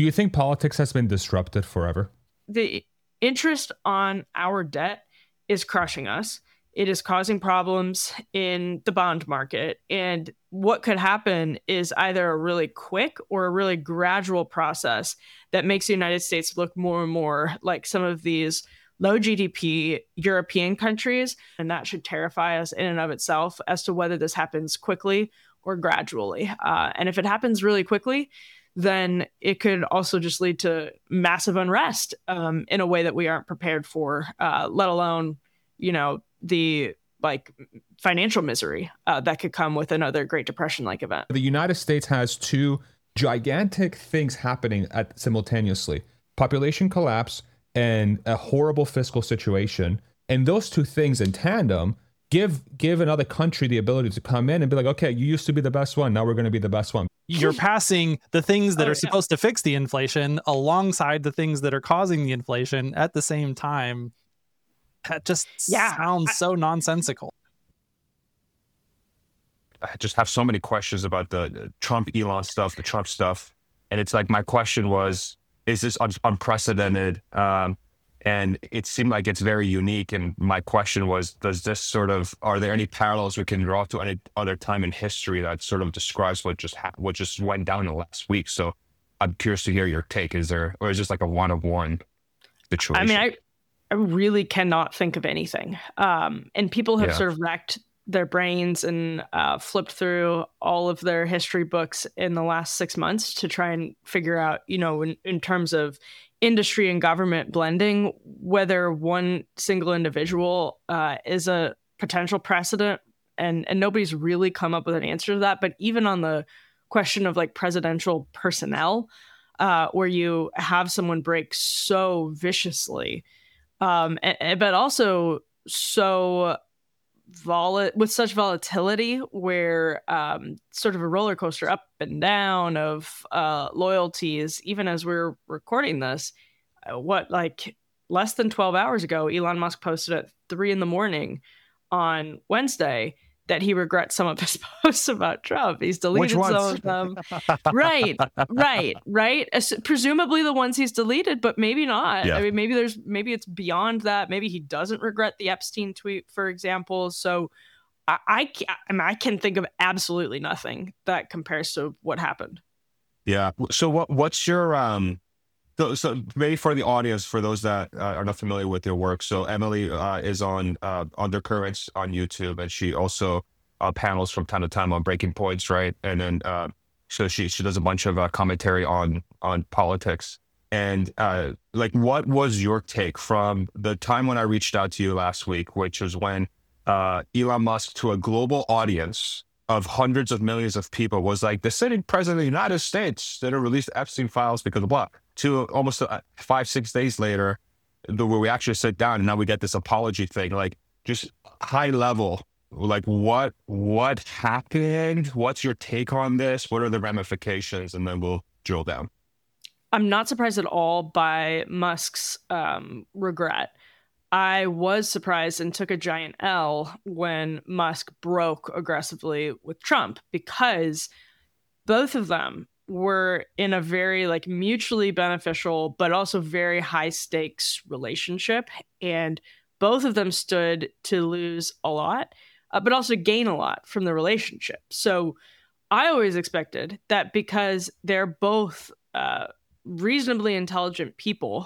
Do you think politics has been disrupted forever? The interest on our debt is crushing us. It is causing problems in the bond market. And what could happen is either a really quick or a really gradual process that makes the United States look more and more like some of these low GDP European countries. And that should terrify us in and of itself as to whether this happens quickly or gradually. And if it happens really quickly, then it could also just lead to massive unrest in a way that we aren't prepared for, let alone, the financial misery that could come with another Great Depression-like event. The United States has two gigantic things happening simultaneously: population collapse and a horrible fiscal situation. And those two things in tandem give another country the ability to come in and be like, okay, you used to be the best one, now we're going to be the best one. You're passing the things that are supposed to fix the inflation alongside the things that are causing the inflation at the same time. That just sounds so nonsensical. I just have so many questions about the Trump-Elon stuff, the Trump stuff. And it's like, my question was, is this unprecedented? And it seemed like it's very unique. And my question was, are there any parallels we can draw to any other time in history that sort of describes what just went down in the last week? So I'm curious to hear your take. Is this like a one-of-one situation? I mean, I really cannot think of anything. And people have sort of racked their brains and flipped through all of their history books in the last 6 months to try and figure out, in terms of industry and government blending, whether one single individual is a potential precedent. And nobody's really come up with an answer to that. But even on the question of like presidential personnel, where you have someone break so viciously, but also so with such volatility, where sort of a roller coaster up and down of loyalties. Even as we're recording this, less than 12 hours ago, Elon Musk posted at 3 a.m. on Wednesday that he regrets some of his posts about Trump. He's deleted some of them. Right. Presumably the ones he's deleted, but maybe not. Yeah. I mean, maybe it's beyond that. Maybe he doesn't regret the Epstein tweet, for example. So I can think of absolutely nothing that compares to what happened. Yeah. So what's your So maybe for the audience, for those that are not familiar with your work, so Emily is on Undercurrents on YouTube, and she also panels from time to time on Breaking Points, right? And then so she does a bunch of commentary on politics. And what was your take from the time when I reached out to you last week, which was when Elon Musk, to a global audience of hundreds of millions of people, was like, the sitting president of the United States didn't release Epstein files because of what? To almost 5-6 days later, where we actually sit down and now we get this apology thing, like just high level, like what happened? What's your take on this? What are the ramifications? And then we'll drill down. I'm not surprised at all by Musk's regret. I was surprised and took a giant L when Musk broke aggressively with Trump, because both of them were in a very mutually beneficial, but also very high stakes relationship. And both of them stood to lose a lot, but also gain a lot from the relationship. So I always expected that, because they're both reasonably intelligent people,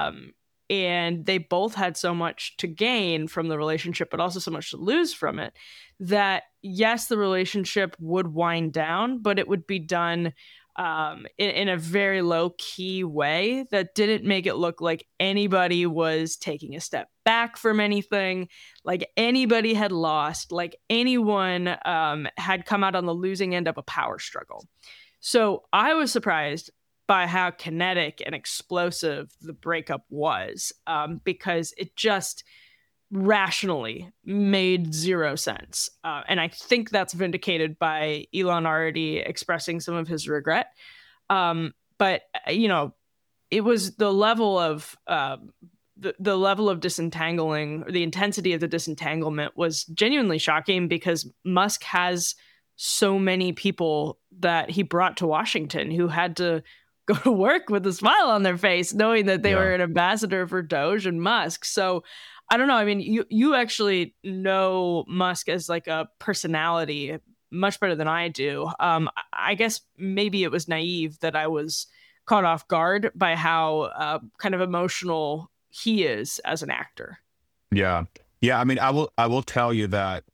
and they both had so much to gain from the relationship, but also so much to lose from it, that yes, the relationship would wind down, but it would be done in a very low-key way that didn't make it look like anybody was taking a step back from anything, like anybody had lost, like anyone had come out on the losing end of a power struggle. So I was surprised by how kinetic and explosive the breakup was, because it just rationally made zero sense. And I think that's vindicated by Elon already expressing some of his regret. But, it was the level of the level of disentangling, or the intensity of the disentanglement, was genuinely shocking, because Musk has so many people that he brought to Washington who had to go to work with a smile on their face, knowing that they were an ambassador for Doge and Musk. So I don't know. I mean, you actually know Musk as like a personality much better than I do. I guess maybe it was naive that I was caught off guard by how kind of emotional he is as an actor. Yeah. I mean, I will tell you that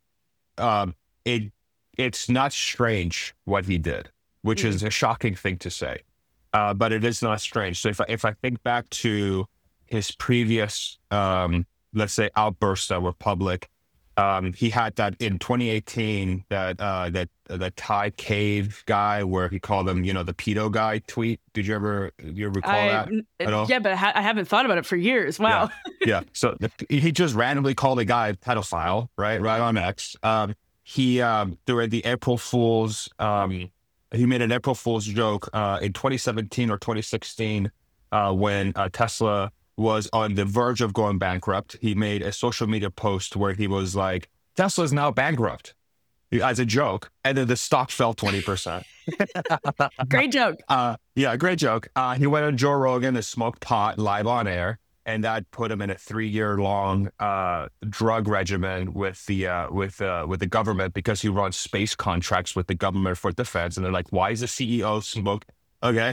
it's not strange what he did, which is a shocking thing to say, but it is not strange. So if I think back to his previous, let's say, outbursts that were public, he had that in 2018 that Thai cave guy where he called him, the pedo guy tweet. Did you ever recall that at all? Yeah, but I haven't thought about it for years. Wow. Yeah. So he just randomly called a guy a pedophile, right on X. He during the April Fool's, he made an April Fool's joke in 2017 or 2016 when Tesla was on the verge of going bankrupt. He made a social media post where he was like, Tesla's now bankrupt, as a joke. And then the stock fell 20%. Great joke. Great joke. He went on Joe Rogan to smoke pot live on air. And that put him in a 3-year-long drug regimen with the government because he runs space contracts with the government for defense. And they're like, why is the CEO smoke? Okay.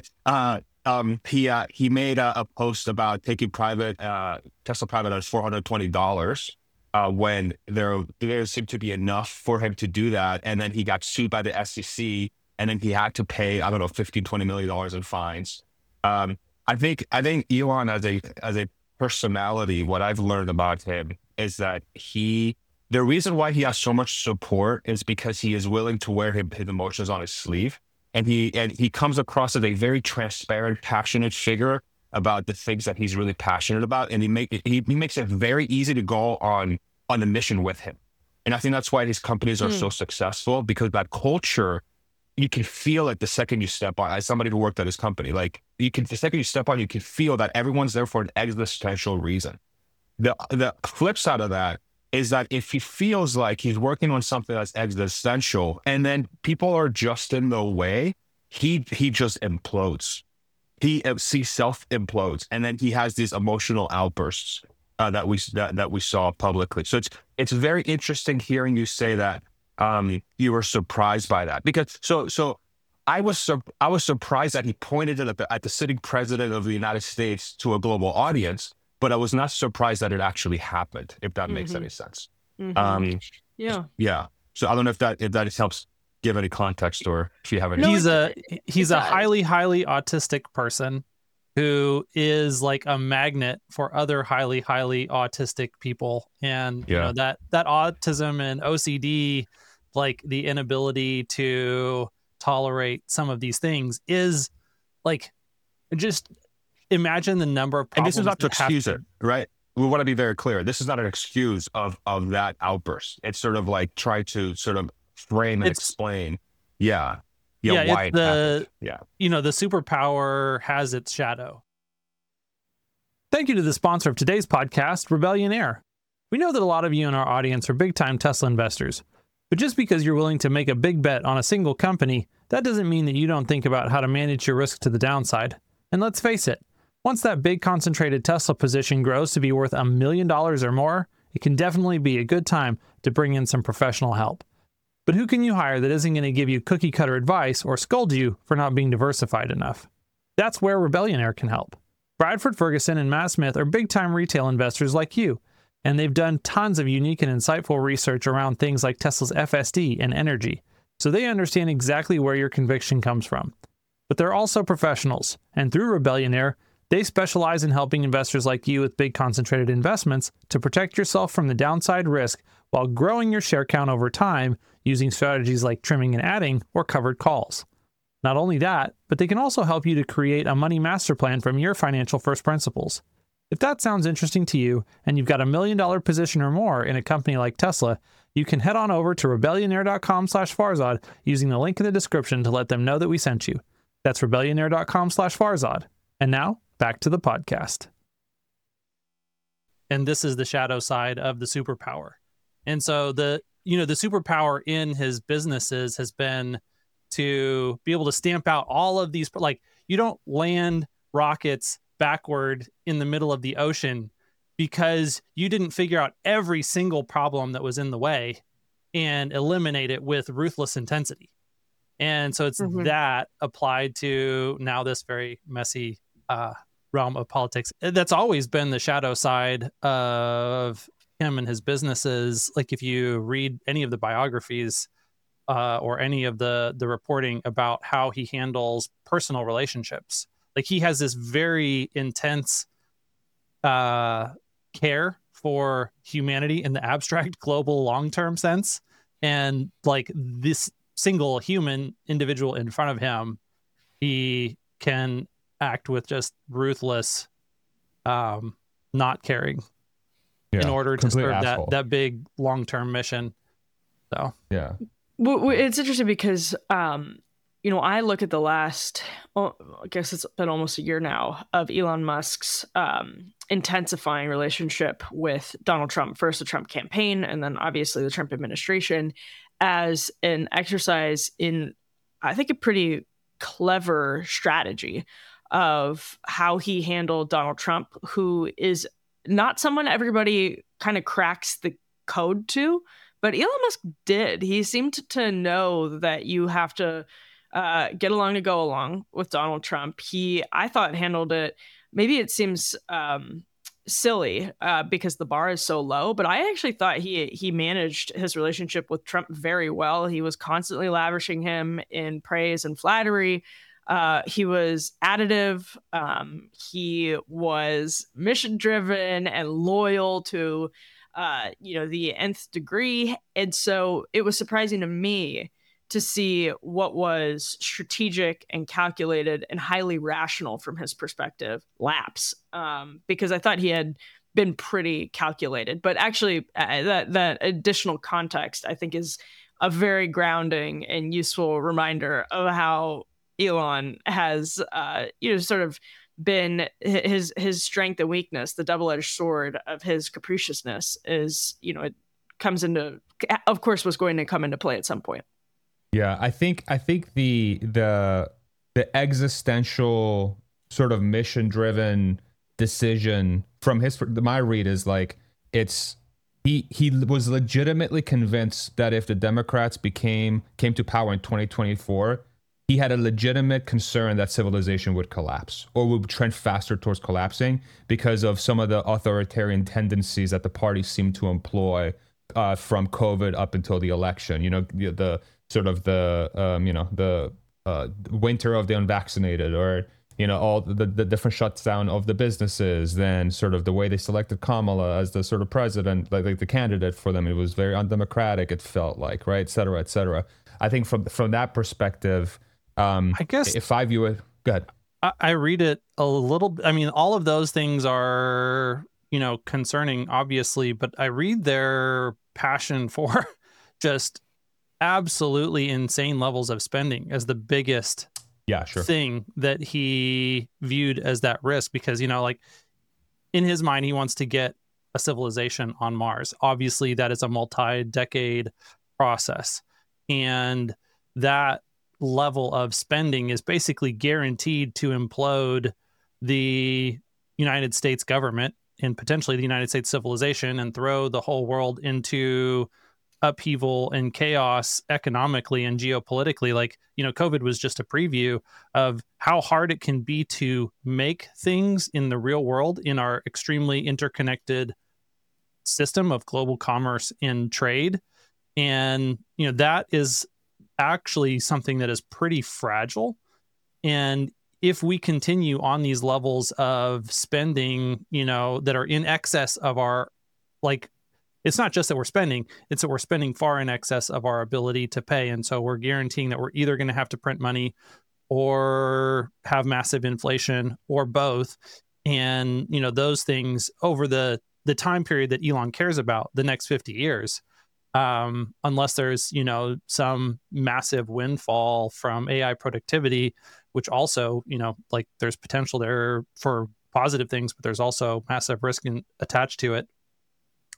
He made a post about taking Tesla private at $420 when there seemed to be enough for him to do that. And then he got sued by the SEC, and then he had to pay, I don't know, $15-20 million in fines. I think Elon as a personality, what I've learned about him is that the reason why he has so much support is because he is willing to wear his emotions on his sleeve. And he comes across as a very transparent, passionate figure about the things that he's really passionate about. And he makes it very easy to go on a mission with him. And I think that's why his companies are so successful, because that culture, you can feel it the second you step on. As somebody who worked at his company, the second you step on, you can feel that everyone's there for an existential reason. The flip side of that is that if he feels like he's working on something that's existential and then people are just in the way, he just implodes. He self-implodes, and then he has these emotional outbursts that we saw publicly. So it's very interesting hearing you say that you were surprised by that, because so I was surprised that he pointed it at the sitting president of the United States to a global audience. But I was not surprised that it actually happened, if that makes any sense. Yeah. So I don't know if that helps give any context, or if you have any. He's a highly autistic person who is like a magnet for other highly autistic people, and that autism and OCD, like the inability to tolerate some of these things, is like just. Imagine the number of problems. And this is not to excuse it, right? We want to be very clear. This is not an excuse of that outburst. It's sort of like try to sort of frame and explain. Why it happened. Yeah. The superpower has its shadow. Thank you to the sponsor of today's podcast, Rebellion Air. We know that a lot of you in our audience are big-time Tesla investors. But just because you're willing to make a big bet on a single company, that doesn't mean that you don't think about how to manage your risk to the downside. And let's face it, once that big concentrated Tesla position grows to be worth $1 million or more, it can definitely be a good time to bring in some professional help. But who can you hire that isn't going to give you cookie cutter advice or scold you for not being diversified enough? That's where Rebellion Air can help. Bradford Ferguson and Matt Smith are big time retail investors like you, and they've done tons of unique and insightful research around things like Tesla's FSD and energy, so they understand exactly where your conviction comes from. But they're also professionals, and through Rebellion Air, they specialize in helping investors like you with big concentrated investments to protect yourself from the downside risk while growing your share count over time using strategies like trimming and adding or covered calls. Not only that, but they can also help you to create a money master plan from your financial first principles. If that sounds interesting to you and you've got $1 million position or more in a company like Tesla, you can head on over to rebellionaire.com/Farzad using the link in the description to let them know that we sent you. That's rebellionaire.com/Farzad. And now, back to the podcast. And this is the shadow side of the superpower. And so the superpower in his businesses has been to be able to stamp out all of these, like You don't land rockets backward in the middle of the ocean because you didn't figure out every single problem that was in the way and eliminate it with ruthless intensity. And so it's that applied to now this very messy realm of politics. That's always been the shadow side of him and his businesses. Like if you read any of the biographies or any of the reporting about how he handles personal relationships, like he has this very intense care for humanity in the abstract, global, long-term sense. And like this single human individual in front of him, he can act with just ruthless not caring in order to serve that big long-term mission. So yeah, well, it's interesting because I look at the last, I guess it's been almost a year now, of Elon Musk's intensifying relationship with Donald Trump, first the Trump campaign and then obviously the Trump administration, as an exercise in, I think, a pretty clever strategy of how he handled Donald Trump, who is not someone everybody kind of cracks the code to, but Elon Musk did. He seemed to know that you have to get along to go along with Donald Trump. I thought, handled it, maybe it seems silly because the bar is so low, but I actually thought he managed his relationship with Trump very well. He was constantly lavishing him in praise and flattery. He was additive. He was mission driven and loyal to the nth degree. And so it was surprising to me to see what was strategic and calculated and highly rational from his perspective lapse, because I thought he had been pretty calculated. But actually, that additional context, I think, is a very grounding and useful reminder of how Elon has, sort of been his strength and weakness. The double-edged sword of his capriciousness is, it comes into, of course, was going to come into play at some point. Yeah, I think the existential sort of mission-driven decision from my read is like he was legitimately convinced that if the Democrats came to power in 2024, he had a legitimate concern that civilization would collapse or would trend faster towards collapsing because of some of the authoritarian tendencies that the party seemed to employ from COVID up until the election. The sort of the winter of the unvaccinated, or all the different shutdown of the businesses, then sort of the way they selected Kamala as the sort of president, like the candidate for them. It was very undemocratic, it felt like, right, et cetera, et cetera. I think from that perspective, I guess if I view it, go ahead. I read it a little. I mean, all of those things are concerning, obviously, but I read their passion for just absolutely insane levels of spending as the biggest thing that he viewed as that risk, because like in his mind he wants to get a civilization on Mars. Obviously that is a multi-decade process, and that level of spending is basically guaranteed to implode the United States government and potentially the United States civilization and throw the whole world into upheaval and chaos economically and geopolitically. Like, COVID was just a preview of how hard it can be to make things in the real world in our extremely interconnected system of global commerce and trade. And, that is actually something that is pretty fragile. And if we continue on these levels of spending, that are in excess of our, like, it's not just that we're spending, it's that we're spending far in excess of our ability to pay. And so we're guaranteeing that we're either going to have to print money or have massive inflation or both. And, those things over the time period that Elon cares about, the next 50 years, unless there's, some massive windfall from AI productivity, which also, like there's potential there for positive things, but there's also massive risk attached to it.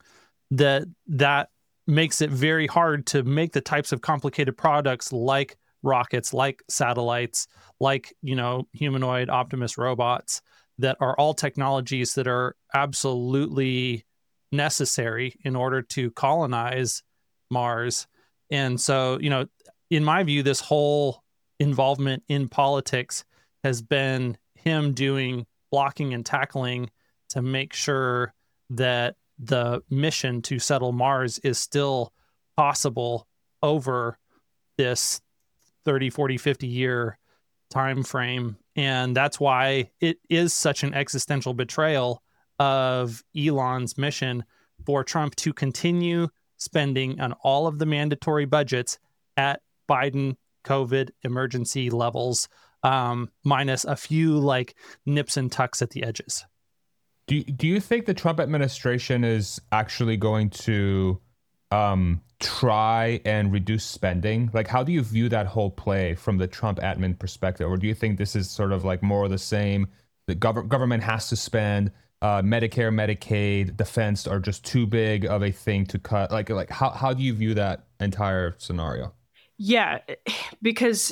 That makes it very hard to make the types of complicated products like rockets, like satellites, like, humanoid Optimus robots, that are all technologies that are absolutely necessary in order to colonize Mars. And so, in my view, this whole involvement in politics has been him doing blocking and tackling to make sure that the mission to settle Mars is still possible over this 30, 40, 50 year time frame. And that's why it is such an existential betrayal of Elon's mission for Trump to continue spending on all of the mandatory budgets at Biden COVID emergency levels, minus a few nips and tucks at the edges. Do you think the Trump administration is actually going to try and reduce spending? How do you view that whole play from the Trump admin perspective? Or do you think this is sort of more of the same? The government has to spend, Medicare, Medicaid, defense are just too big of a thing to cut. How do you view that entire scenario? Yeah, because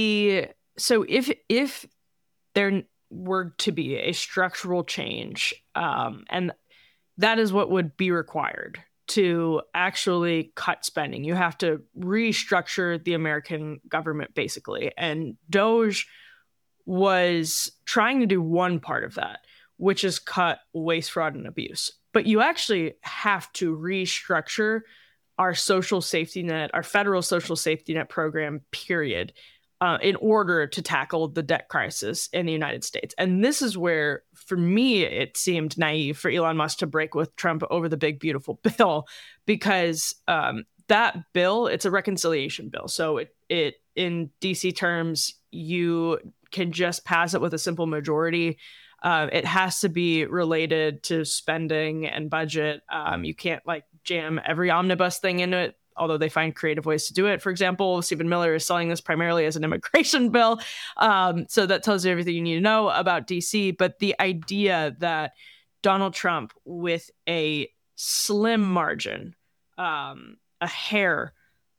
if there were to be a structural change, and that is what would be required to actually cut spending. You have to restructure the American government, basically. And DOGE was trying to do one part of that, which is cut waste, fraud, and abuse. But you actually have to restructure our social safety net, our federal social safety net program, period, in order to tackle the debt crisis in the United States. And this is where, for me, it seemed naive for Elon Musk to break with Trump over the big, beautiful bill, because that bill, it's a reconciliation bill. So it in DC terms, you can just pass it with a simple majority. It has to be related to spending and budget. You can't jam every omnibus thing into it, although they find creative ways to do it. For example, Stephen Miller is selling this primarily as an immigration bill. So that tells you everything you need to know about DC. But the idea that Donald Trump, with a slim margin, a hair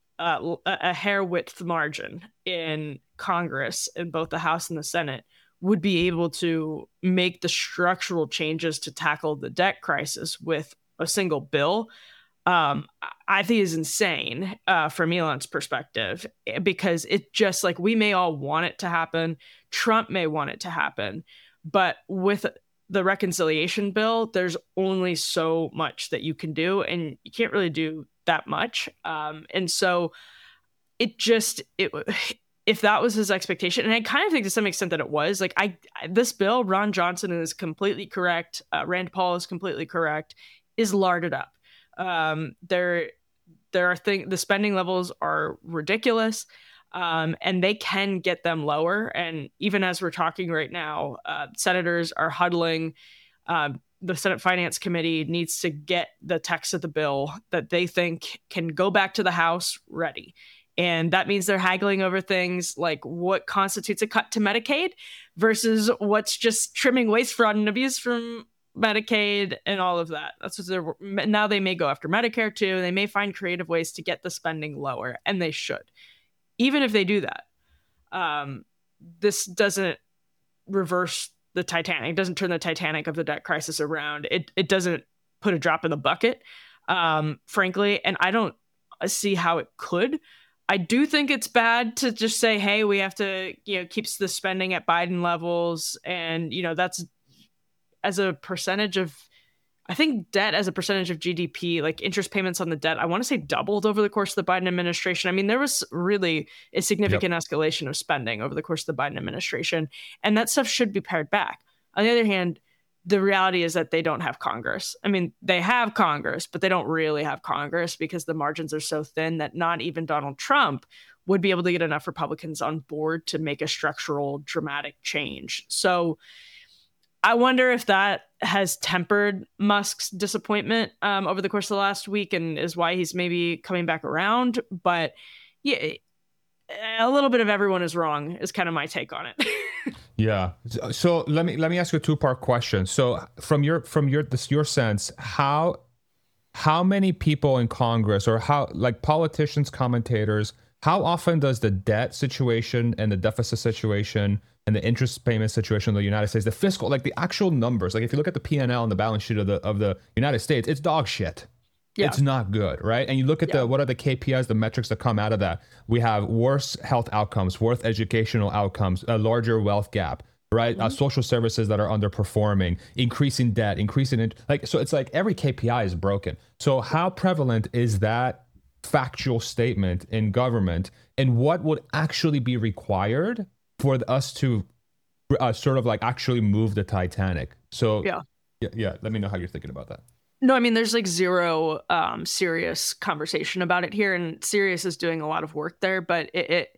width margin in Congress, in both the House and the Senate, would be able to make the structural changes to tackle the debt crisis with a single bill, I think is insane from Elon's perspective, because it just we may all want it to happen. Trump may want it to happen, but with the reconciliation bill, there's only so much that you can do, and you can't really do that much. And so if that was his expectation, and I kind of think to some extent that it was, this bill, Ron Johnson is completely correct, Rand Paul is completely correct, is larded up. There are the spending levels are ridiculous, and they can get them lower. And even as we're talking right now, senators are huddling. The Senate Finance Committee needs to get the text of the bill that they think can go back to the House ready. And that means they're haggling over things like what constitutes a cut to Medicaid versus what's just trimming waste, fraud, and abuse from Medicaid and all of that. That's what now they may go after Medicare too. They may find creative ways to get the spending lower, and they should. Even if they do that, this doesn't reverse the Titanic. It doesn't turn the Titanic of the debt crisis around. It doesn't put a drop in the bucket, frankly, and I don't see how it could. I do think it's bad to just say, hey, we have to, keep the spending at Biden levels. And, that's as a percentage of, I think debt as a percentage of GDP, interest payments on the debt, I want to say doubled over the course of the Biden administration. I mean, there was really a significant escalation of spending over the course of the Biden administration. And that stuff should be pared back. On the other hand, the reality is that they don't have Congress. I mean, they have Congress, but they don't really have Congress because the margins are so thin that not even Donald Trump would be able to get enough Republicans on board to make a structural, dramatic change. So I wonder if that has tempered Musk's disappointment over the course of the last week and is why he's maybe coming back around. But yeah, a little bit of everyone is wrong is kind of my take on it. Yeah. So let me ask you a two-part question. So from your sense, how many people in Congress, or how, politicians, commentators, how often does the debt situation and the deficit situation and the interest payment situation in the United States, the fiscal, like the actual numbers, like if you look at the P&L and the balance sheet of the United States, it's dog shit. Yeah. It's not good, right? And you look at what are the KPIs, the metrics that come out of that. We have worse health outcomes, worse educational outcomes, a larger wealth gap, right? Social services that are underperforming, increasing debt, so it's like every KPI is broken. So how prevalent is that factual statement in government, and what would actually be required for us to sort of like actually move the Titanic? So yeah, let me know how you're thinking about that. No, I mean, there's like zero serious conversation about it here, and Sirius is doing a lot of work there. But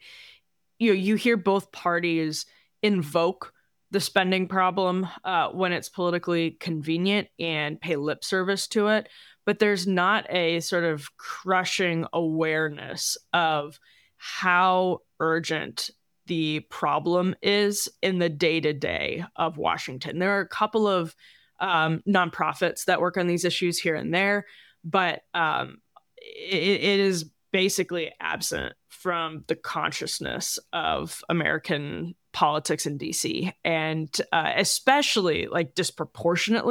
you hear both parties invoke the spending problem when it's politically convenient and pay lip service to it. But there's not a sort of crushing awareness of how urgent the problem is in the day-to-day of Washington. There are a couple of nonprofits that work on these issues here and there, but it is basically absent from the consciousness of American politics in DC, and especially like disproportionate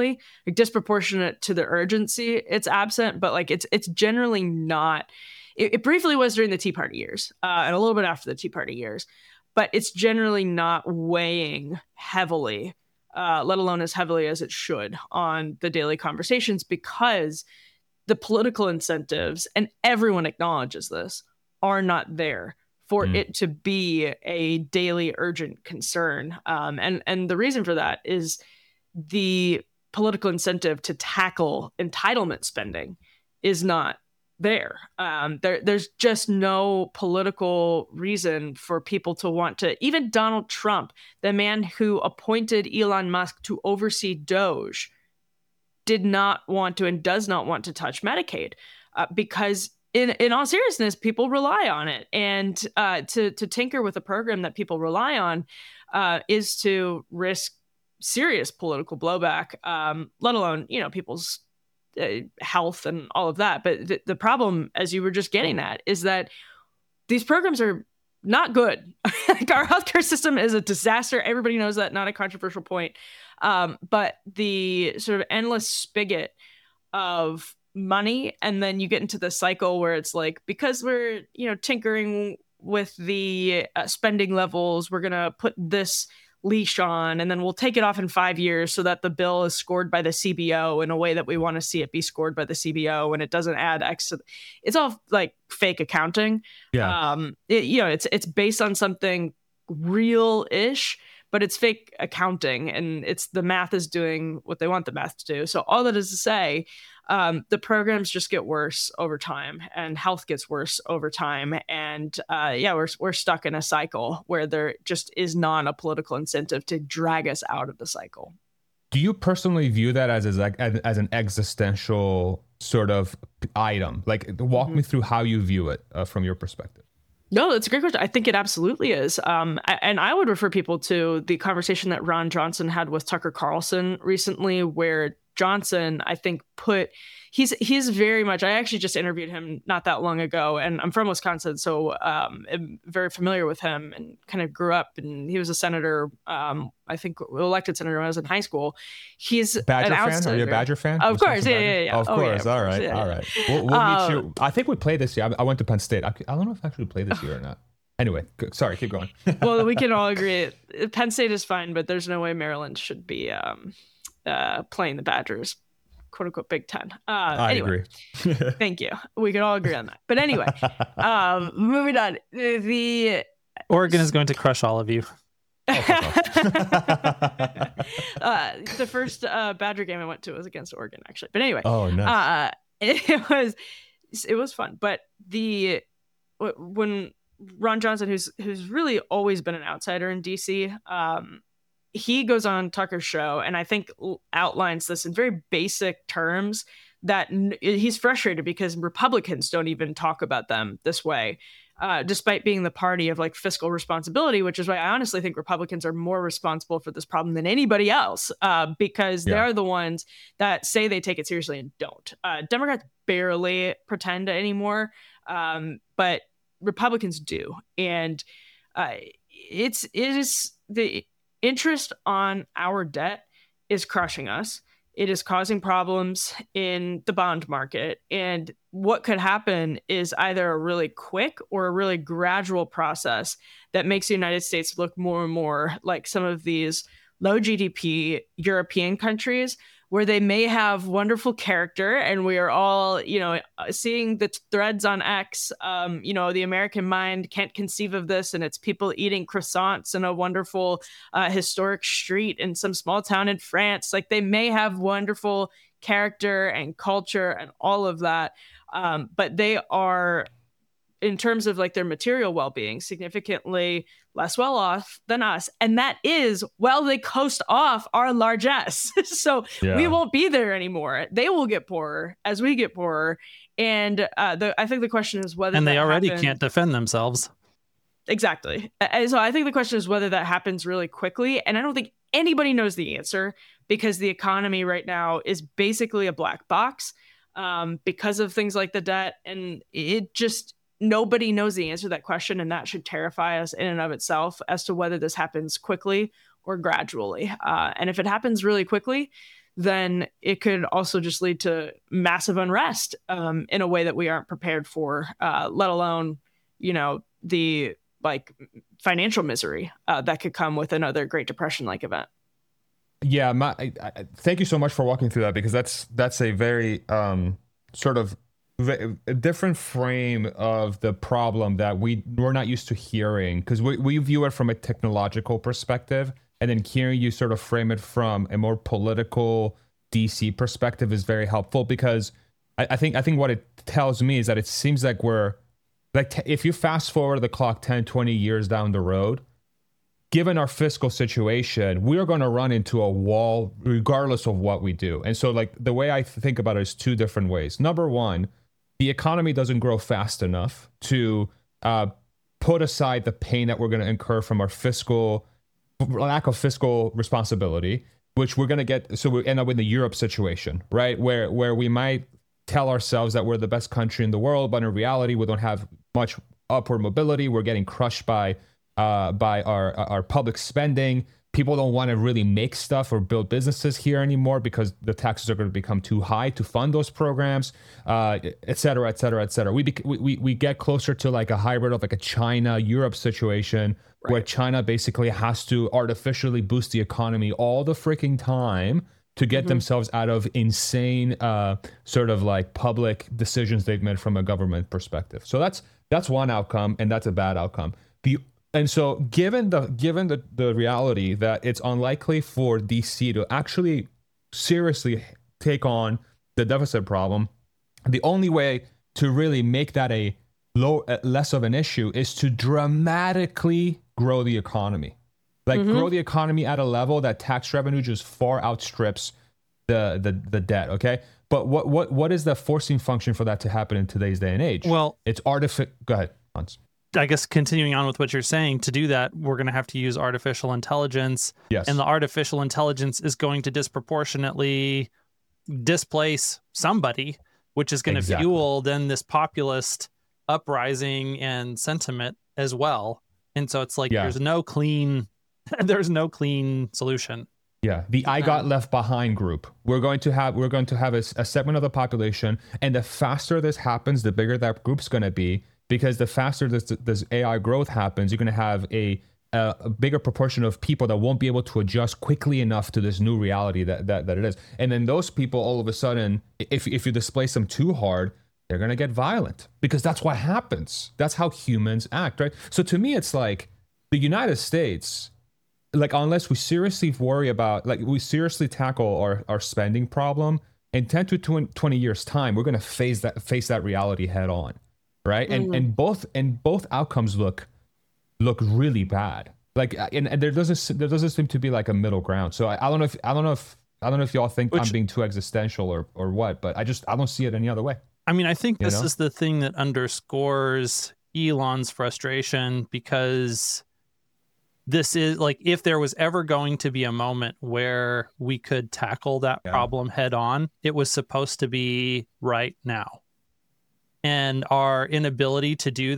to the urgency. It's absent, but like it's generally not. It briefly was during the Tea Party years and a little bit after the Tea Party years, but it's generally not weighing heavily, let alone as heavily as it should, on the daily conversations, because the political incentives, and everyone acknowledges this, are not there for it to be a daily urgent concern. And the reason for that is the political incentive to tackle entitlement spending is not there. There's just no political reason for people to want to, even Donald Trump, the man who appointed Elon Musk to oversee Doge, did not want to and does not want to touch Medicaid because in all seriousness, people rely on it. And to tinker with a program that people rely on is to risk serious political blowback, let alone, people's health and all of that. But the problem, as you were just getting at, is that these programs are not good. Like, our healthcare system is a disaster. Everybody knows that, not a controversial point. But the sort of endless spigot of money, and then you get into the cycle where it's like, because we're tinkering with the spending levels, we're gonna put this leash on, and then we'll take it off in 5 years so that the bill is scored by the CBO in a way that we want to see it be scored by the CBO, and it doesn't add X. It's all like fake accounting. It's based on something real-ish, but it's fake accounting, and it's the math is doing what they want the math to do. So all that is to say, the programs just get worse over time, and health gets worse over time. And we're stuck in a cycle where there just is not a political incentive to drag us out of the cycle. Do you personally view that as an existential sort of item? Like, walk me through how you view it from your perspective. No, that's a great question. I think it absolutely is. And I would refer people to the conversation that Ron Johnson had with Tucker Carlson recently, where Johnson, I think, he's very much, I actually just interviewed him not that long ago, and I'm from Wisconsin, so I'm very familiar with him and kind of grew up, and he was a senator, I think elected senator when I was in high school. He's Badger an fan? Are you a Badger fan? Of course, yeah. Of course, all right. We'll meet you. I think we played this year. I went to Penn State. I don't know if I actually played this year or not. Anyway, sorry, keep going. Well, we can all agree Penn State is fine, but there's no way Maryland should be playing the Badgers, quote unquote, Big Ten. I agree. Thank you. We can all agree on that. But anyway, moving on. The Oregon is going to crush all of you. The first Badger game I went to was against Oregon, actually. But anyway, nice. It was fun. But when Ron Johnson, who's really always been an outsider in DC, he goes on Tucker's show and I think outlines this in very basic terms, that he's frustrated because Republicans don't even talk about them this way, despite being the party of like fiscal responsibility, which is why I honestly think Republicans are more responsible for this problem than anybody else, because they're the ones that say they take it seriously and don't. Democrats barely pretend anymore, but Republicans do. And it is the interest on our debt is crushing us. It is causing problems in the bond market. And what could happen is either a really quick or a really gradual process that makes the United States look more and more like some of these low GDP European countries, where they may have wonderful character, and we are all, seeing the threads on X. The American mind can't conceive of this, and it's people eating croissants in a wonderful historic street in some small town in France. Like, they may have wonderful character and culture and all of that, but they are, in terms of like their material well-being, significantly less well off than us. And that is, well, they coast off our largesse. So we won't be there anymore. They will get poorer as we get poorer. And I think the question is whether, and they already can't defend themselves. Exactly. And so I think the question is whether that happens really quickly. And I don't think anybody knows the answer, because the economy right now is basically a black box because of things like the debt. And nobody knows the answer to that question, and that should terrify us in and of itself as to whether this happens quickly or gradually. And if it happens really quickly, then it could also just lead to massive unrest in a way that we aren't prepared for, let alone, the like financial misery that could come with another Great Depression-like event. Yeah, thank you so much for walking through that, because that's a very sort of a different frame of the problem that we're not used to hearing, because we view it from a technological perspective, and then hearing you sort of frame it from a more political DC perspective is very helpful, because I think what it tells me is that it seems like we're like, if you fast forward the clock 10, 20 years down the road, given our fiscal situation, we are going to run into a wall regardless of what we do. And so like the way I think about it is two different ways. Number one, the economy doesn't grow fast enough to put aside the pain that we're going to incur from our lack of fiscal responsibility, which we're going to get. So we end up in the Europe situation, right? Where we might tell ourselves that we're the best country in the world, but in reality, we don't have much upward mobility. We're getting crushed by our public spending. People don't want to really make stuff or build businesses here anymore because the taxes are going to become too high to fund those programs, et cetera, et cetera, et cetera. We get closer to like a hybrid of like a China-Europe situation, right, where China basically has to artificially boost the economy all the freaking time to get themselves out of insane sort of like public decisions they've made from a government perspective. So that's one outcome, and that's a bad outcome. And so given the reality that it's unlikely for DC to actually seriously take on the deficit problem, the only way to really make that less of an issue is to dramatically grow the economy. Like grow the economy at a level that tax revenue just far outstrips the debt, okay? But what is the forcing function for that to happen in today's day and age? Well, it's artificial. Go ahead, Hans. I guess continuing on with what you're saying, to do that, we're going to have to use artificial intelligence. Yes. And the artificial intelligence is going to disproportionately displace somebody, which is going to fuel then this populist uprising and sentiment as well. And so it's like there's no clean solution. Yeah, the I got left behind group. We're going to have a segment of the population, and the faster this happens, the bigger that group's going to be. Because the faster this AI growth happens, you're going to have a bigger proportion of people that won't be able to adjust quickly enough to this new reality that it is. And then those people, all of a sudden, if you displace them too hard, they're going to get violent, because that's what happens. That's how humans act, right? So to me, it's like the United States, like unless we seriously worry about, like we seriously tackle our spending problem, in 10 to 20 years time, we're going to face that reality head on. Right. And both outcomes look really bad. Like, and there doesn't seem to be like a middle ground. So I don't know if y'all think I'm being too existential or what, but I don't see it any other way. I mean, I think this is the thing that underscores Elon's frustration, because this is like, if there was ever going to be a moment where we could tackle that problem head on, it was supposed to be right now. And our inability to do that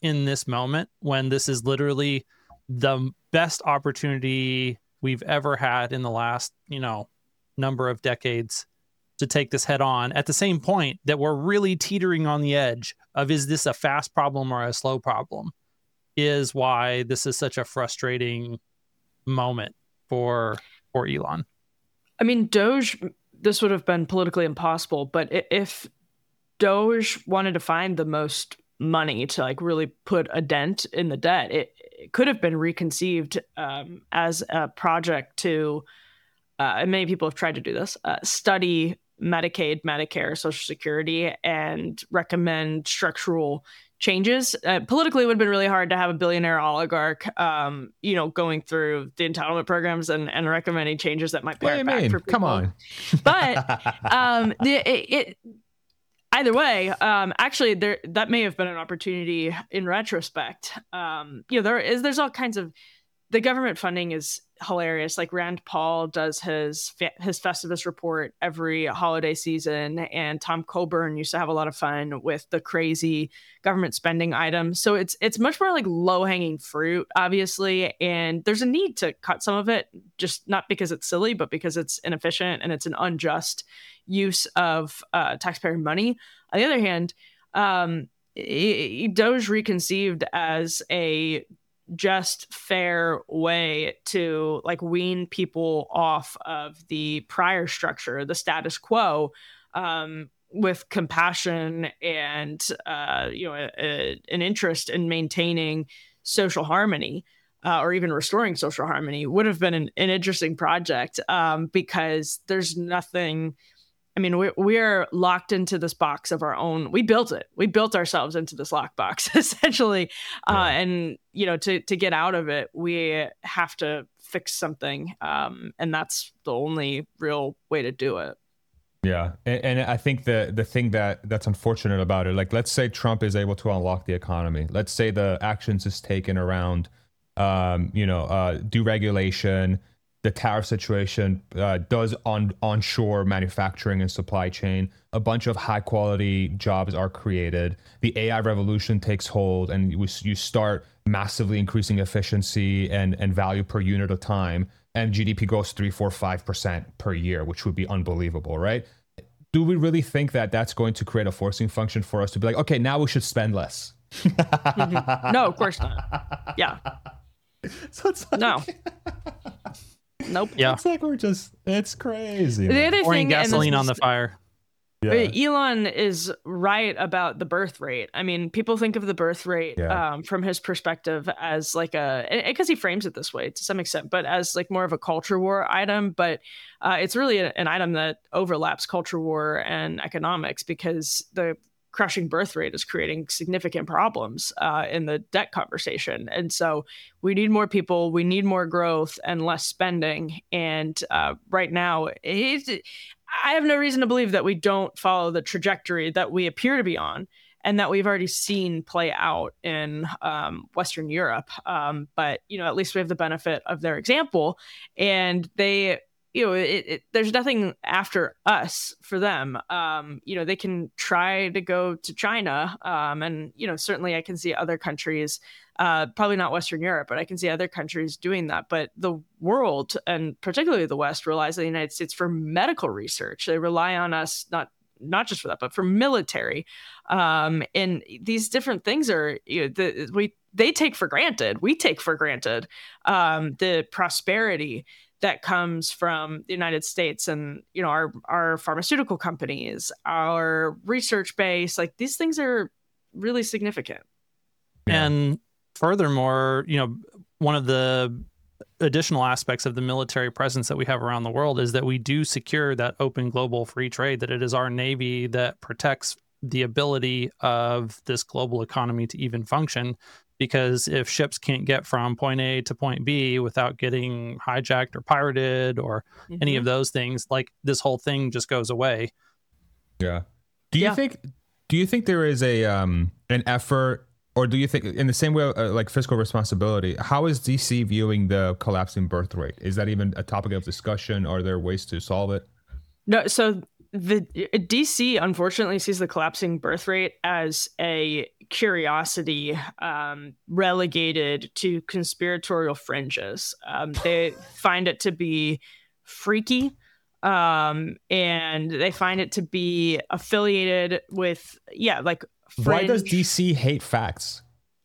in this moment when this is literally the best opportunity we've ever had in the last, number of decades to take this head on, at the same point that we're really teetering on the edge of, is this a fast problem or a slow problem, is why this is such a frustrating moment for Elon. I mean, Doge, this would have been politically impossible, but if Doge wanted to find the most money to like really put a dent in the debt, it could have been reconceived as a project to, and many people have tried to do this, study Medicaid, Medicare, Social Security, and recommend structural changes. Politically, it would have been really hard to have a billionaire oligarch, going through the entitlement programs and recommending changes that might pay back for people. Come on. But either way, actually, that may have been an opportunity in retrospect. There's all kinds of, the government funding is hilarious. Like Rand Paul does his Festivus report every holiday season, and Tom Coburn used to have a lot of fun with the crazy government spending items. So it's much more like low hanging fruit, obviously, and there's a need to cut some of it, just not because it's silly, but because it's inefficient and it's an unjust use of taxpayer money. On the other hand, Doge reconceived as a just fair way to like wean people off of the prior structure, the status quo, with compassion and an interest in maintaining social harmony, or even restoring social harmony, would have been an interesting project, because there's nothing. I mean, we're locked into this box of our own. We built it. We built ourselves into this lockbox, essentially. Yeah. And, to get out of it, we have to fix something. And that's the only real way to do it. Yeah. And I think the thing that's unfortunate about it, like, let's say Trump is able to unlock the economy. Let's say the actions is taken around, deregulation. The tariff situation does onshore manufacturing and supply chain. A bunch of high quality jobs are created. The AI revolution takes hold, and you start massively increasing efficiency and value per unit of time. And GDP grows 3, 4, 5% per year, which would be unbelievable, right? Do we really think that that's going to create a forcing function for us to be like, okay, now we should spend less? No, of course not. Yeah. So it's like, no. Nope. Yeah. It's like it's crazy. The other pouring thing, gasoline on the fire. Yeah. Elon is right about the birth rate. I mean, people think of the birth rate from his perspective as like because he frames it this way to some extent, but as like more of a culture war item. But it's really an item that overlaps culture war and economics, because the crushing birth rate is creating significant problems in the debt conversation. And so we need more people, we need more growth and less spending. And right now, I have no reason to believe that we don't follow the trajectory that we appear to be on, and that we've already seen play out in Western Europe. But, at least we have the benefit of their example, and they, there's nothing after us for them. They can try to go to China. And, certainly I can see other countries, probably not Western Europe, but I can see other countries doing that. But the world, and particularly the West, relies on the United States for medical research. They rely on us, not just for that, but for military. And these different things are, they take for granted. We take for granted the prosperity that comes from the United States and, our pharmaceutical companies, our research base. Like, these things are really significant. And furthermore, one of the additional aspects of the military presence that we have around the world is that we do secure that open global free trade, that it is our Navy that protects the ability of this global economy to even function. Because if ships can't get from point A to point B without getting hijacked or pirated or any of those things, like, this whole thing just goes away. Yeah. Do you think there is an effort, or do you think, in the same way like fiscal responsibility, how is DC viewing the collapsing birth rate? Is that even a topic of discussion? Are there ways to solve it? No. So the DC unfortunately sees the collapsing birth rate as a curiosity, relegated to conspiratorial fringes. They find it to be freaky, and they find it to be affiliated with like fringe. Why does DC hate facts?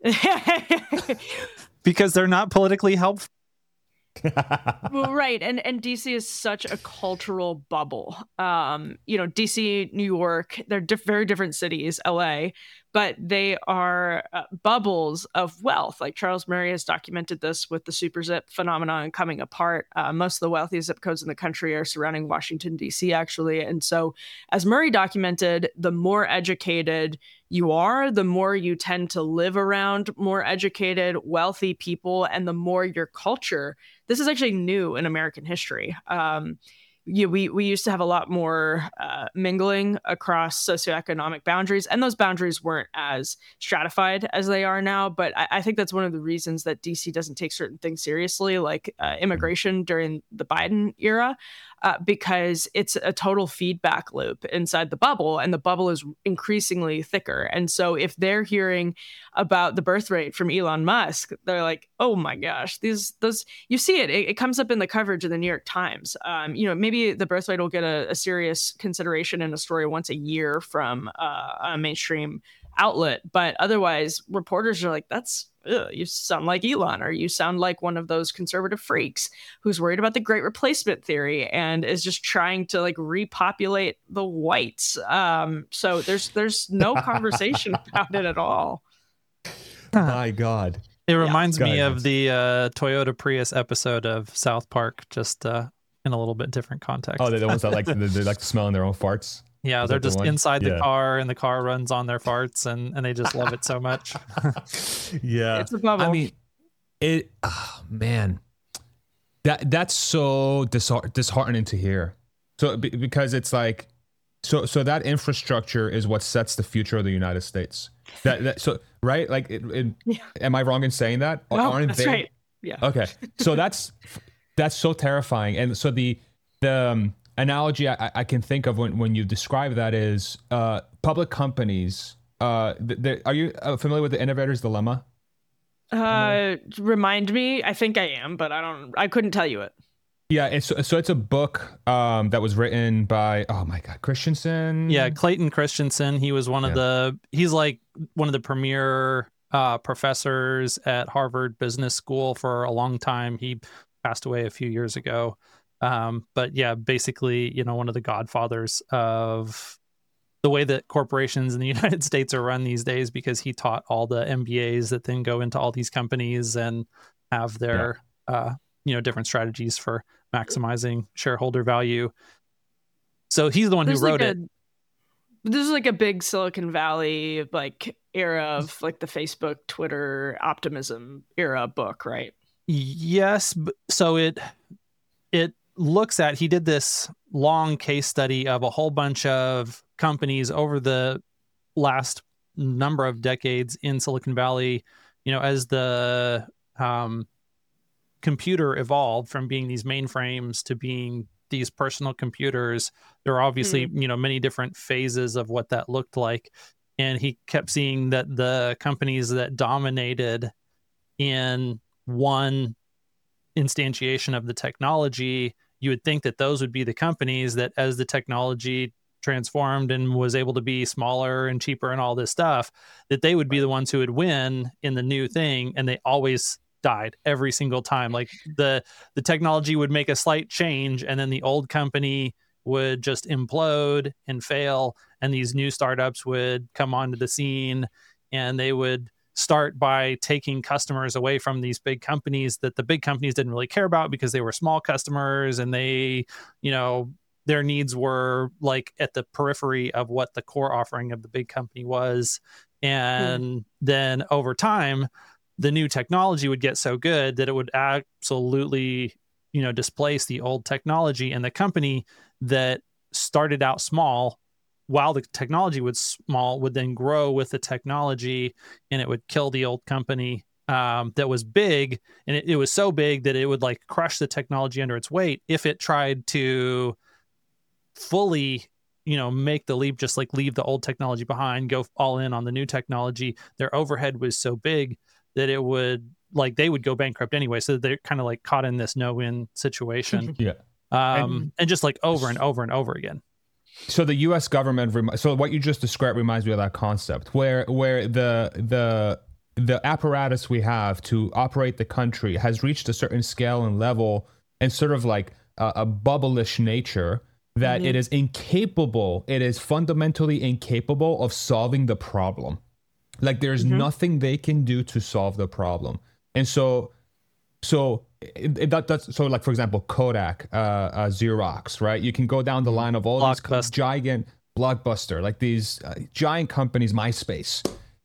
Because they're not politically helpful. Well, right, and DC is such a cultural bubble. DC, New York, they're very different cities. LA, but they are bubbles of wealth. Like Charles Murray has documented this with the super zip phenomenon coming apart. Most of the wealthiest zip codes in the country are surrounding Washington, DC, actually. And so, as Murray documented, the more educated you are, the more you tend to live around more educated, wealthy people, and the more your culture. This is actually new in American history. We used to have a lot more mingling across socioeconomic boundaries, and those boundaries weren't as stratified as they are now. But I think that's one of the reasons that DC doesn't take certain things seriously, like immigration during the Biden era, because it's a total feedback loop inside the bubble, and the bubble is increasingly thicker. And so if they're hearing about the birth rate from Elon Musk, they're like, oh my gosh, those you see it comes up in the coverage of the New York Times. Maybe the birth rate will get a serious consideration in a story once a year from a mainstream outlet, but otherwise reporters are like, you sound like Elon, or you sound like one of those conservative freaks who's worried about the great replacement theory and is just trying to like repopulate the whites. So there's no conversation about it at all. My God. It reminds me of the Toyota Prius episode of South Park, just in a little bit different context. Oh, they're the ones that they like smelling their own farts. Yeah, they're just inside the car, and the car runs on their farts, and they just love it so much. Yeah. It's a bubble. I mean, man, that's so disheartening to hear. So because it's like, so that infrastructure is what sets the future of the United States. Right? Like, am I wrong in saying that? No, that's right. Yeah. Okay. So that's so terrifying. And so the analogy I can think of when you describe that is public companies. Are you familiar with the Innovator's Dilemma? Remind me. I think I am, but I couldn't tell you it. Yeah, it's a book that was written by, oh my God, Christensen. Yeah, Clayton Christensen. He was he's like one of the premier professors at Harvard Business School for a long time. He passed away a few years ago. But yeah, basically, one of the godfathers of the way that corporations in the United States are run these days, because he taught all the MBAs that then go into all these companies and have their, different strategies for maximizing shareholder value. So he's the one who wrote it. This is like a big Silicon Valley era of like the Facebook, Twitter optimism era book, right? Yes. So it looks at, he did this long case study of a whole bunch of companies over the last number of decades in Silicon Valley, as the computer evolved from being these mainframes to being these personal computers. There are obviously, many different phases of what that looked like. And he kept seeing that the companies that dominated in one instantiation of the technology, you would think that those would be the companies that, as the technology transformed and was able to be smaller and cheaper and all this stuff, that they would be the ones who would win in the new thing. And they always died every single time. Like the technology would make a slight change, and then the old company would just implode and fail, and these new startups would come onto the scene, and they would start by taking customers away from these big companies that the big companies didn't really care about because they were small customers, and they, their needs were like at the periphery of what the core offering of the big company was. And then over time, the new technology would get so good that it would absolutely, displace the old technology, and the company that started out small while the technology was small would then grow with the technology, and it would kill the old company that was big. And it was so big that it would crush the technology under its weight if it tried to fully make the leap, just like leave the old technology behind, go all in on the new technology, their overhead was so big that it would they would go bankrupt anyway. So they're kind of like caught in this no-win situation. Yeah. And just like over and over and over again. So the U.S. government, so what you just described reminds me of that concept where the apparatus we have to operate the country has reached a certain scale and level and sort of like a bubble-ish nature that it is fundamentally incapable of solving the problem. Like there's nothing they can do to solve the problem. And so that's like, for example, Kodak, Xerox, right? You can go down the line of all these giant Blockbuster, like these giant companies, MySpace,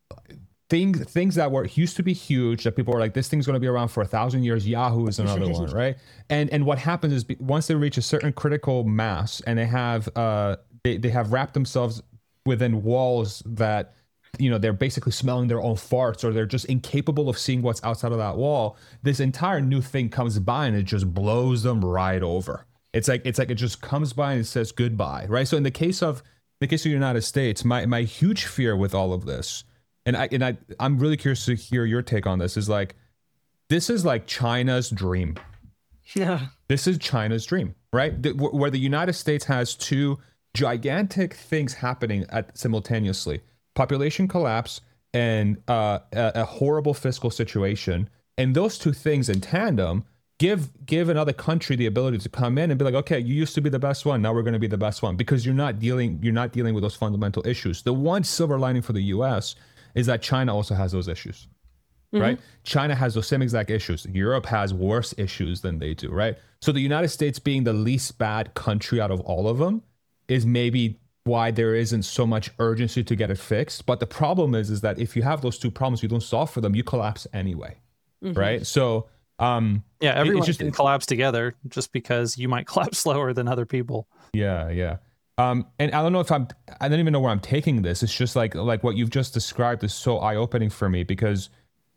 things that used to be huge that people were like, this thing's going to be around for 1,000 years. Yahoo is another one, right? And what happens is once they reach a certain critical mass and they have wrapped themselves within walls that, they're basically smelling their own farts, or they're just incapable of seeing what's outside of that wall, this entire new thing comes by and it just blows them right over. It's like it just comes by and it says goodbye, right? So in the case of the United States, my huge fear with all of this, and I'm really curious to hear your take on this, is like, this is like China's dream. Yeah. This is China's dream, right? Where the United States has two gigantic things happening simultaneously. Population collapse and a horrible fiscal situation. And those two things in tandem give another country the ability to come in and be like, okay, you used to be the best one, now we're going to be the best one, because you're not dealing with those fundamental issues. The one silver lining for the US is that China also has those issues. Right? China has those same exact issues. Europe has worse issues than they do, right? So the United States being the least bad country out of all of them is maybe why there isn't so much urgency to get it fixed. But the problem is that if you have those two problems, you don't solve for them, you collapse anyway, right? So everyone can collapse together just because you might collapse slower than other people. Yeah. And I don't know I don't even know where I'm taking this. It's just like what you've just described is so eye-opening for me, because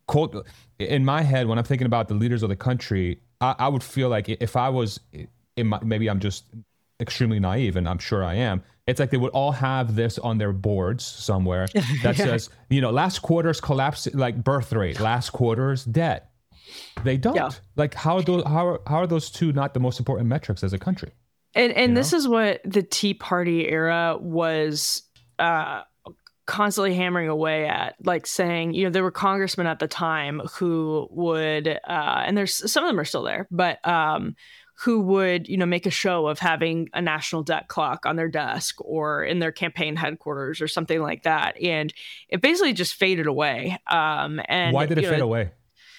in my head, when I'm thinking about the leaders of the country, I would feel like if I was maybe I'm just extremely naive, and I'm sure I am. It's like they would all have this on their boards somewhere that says, last quarter's collapse, like birth rate, last quarter's debt. They don't. Yeah. Like how are those two not the most important metrics as a country? And this is what the Tea Party era was constantly hammering away at, like saying, there were congressmen at the time who would, and there's some of them are still there, but who would, make a show of having a national debt clock on their desk or in their campaign headquarters or something like that. And it basically just faded away. And why did it fade away?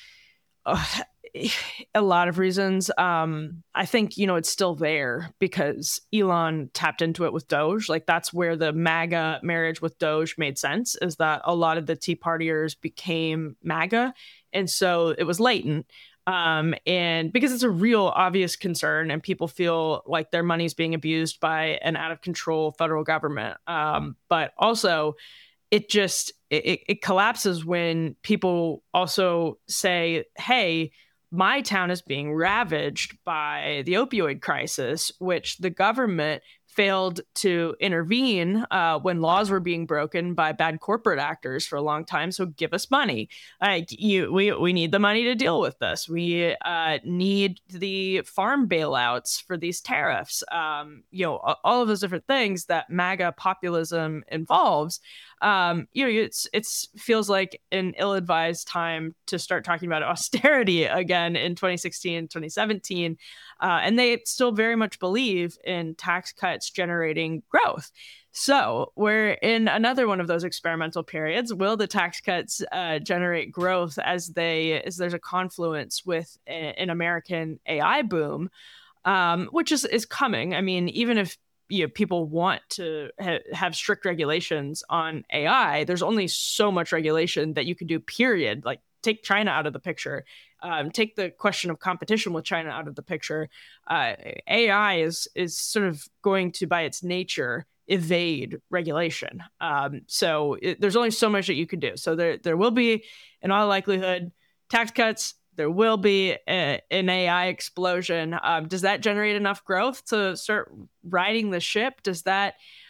A lot of reasons. I think, it's still there because Elon tapped into it with Doge. Like that's where the MAGA marriage with Doge made sense, is that a lot of the Tea Partiers became MAGA. And so it was latent. And because it's a real obvious concern and people feel like their money is being abused by an out of control federal government. But also it collapses when people also say, hey, my town is being ravaged by the opioid crisis, which the government failed to intervene when laws were being broken by bad corporate actors for a long time. So give us money. We need the money to deal with this. We need the farm bailouts for these tariffs. All of those different things that MAGA populism involves. It feels like an ill-advised time to start talking about austerity again in 2016, 2017. And they still very much believe in tax cuts generating growth. So we're in another one of those experimental periods. Will the tax cuts generate growth as there's a confluence with an American AI boom, which is coming? I mean, even if people want to have strict regulations on AI, there's only so much regulation that you can do, period. Like take China out of the picture. Take the question of competition with China out of the picture. AI is sort of going to, by its nature, evade regulation. So there's only so much that you can do. So there will be, in all likelihood, tax cuts. There will be an AI explosion. Does that generate enough growth to start riding the ship? Does that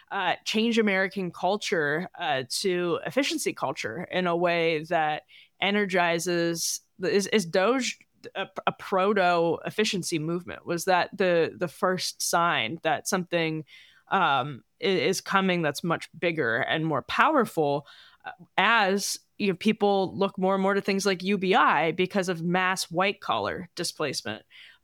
change American culture to efficiency culture in a way that energizes. Is Doge a proto efficiency movement? Was that the first sign that something is coming that's much bigger and more powerful, as people look more and more to things like UBI because of mass white collar displacement?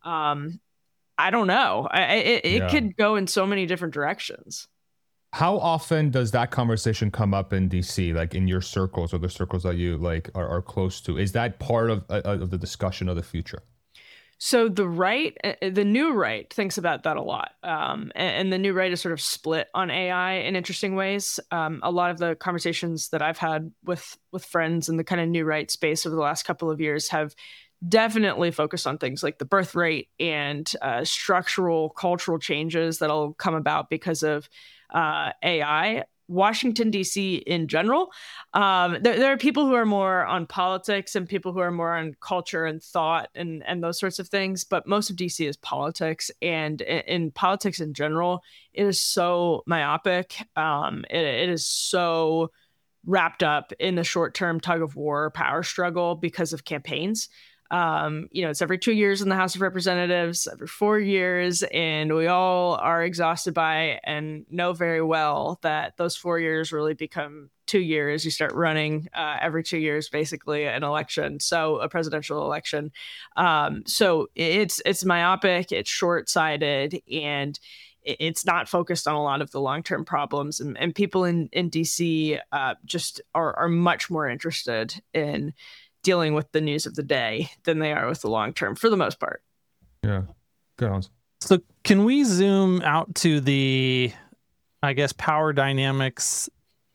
I don't know. It could go in so many different directions. How often does that conversation come up in DC, like in your circles or the circles that you like are close to? Is that part of the discussion of the future? So the new right thinks about that a lot. And the new right is sort of split on AI in interesting ways. A lot of the conversations that I've had with friends in the kind of new right space over the last couple of years have definitely focused on things like the birth rate and structural cultural changes that'll come about because of AI. Washington, D.C. in general, there are people who are more on politics and people who are more on culture and thought and those sorts of things. But most of D.C. is politics. And in politics in general, it is so myopic. It is so wrapped up in the short-term tug of war power struggle because of campaigns. It's every 2 years in the House of Representatives, every 4 years, and we all are exhausted by and know very well that those 4 years really become 2 years. You start running every 2 years, basically, an election, so a presidential election. So it's myopic, it's short-sighted, and it's not focused on a lot of the long-term problems. And people in DC just are much more interested in dealing with the news of the day than they are with the long term, for the most part. Yeah. Good on. So can we zoom out to the, I guess, power dynamics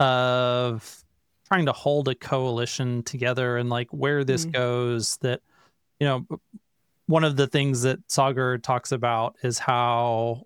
of trying to hold a coalition together and like where this goes? That, one of the things that Saagar talks about is how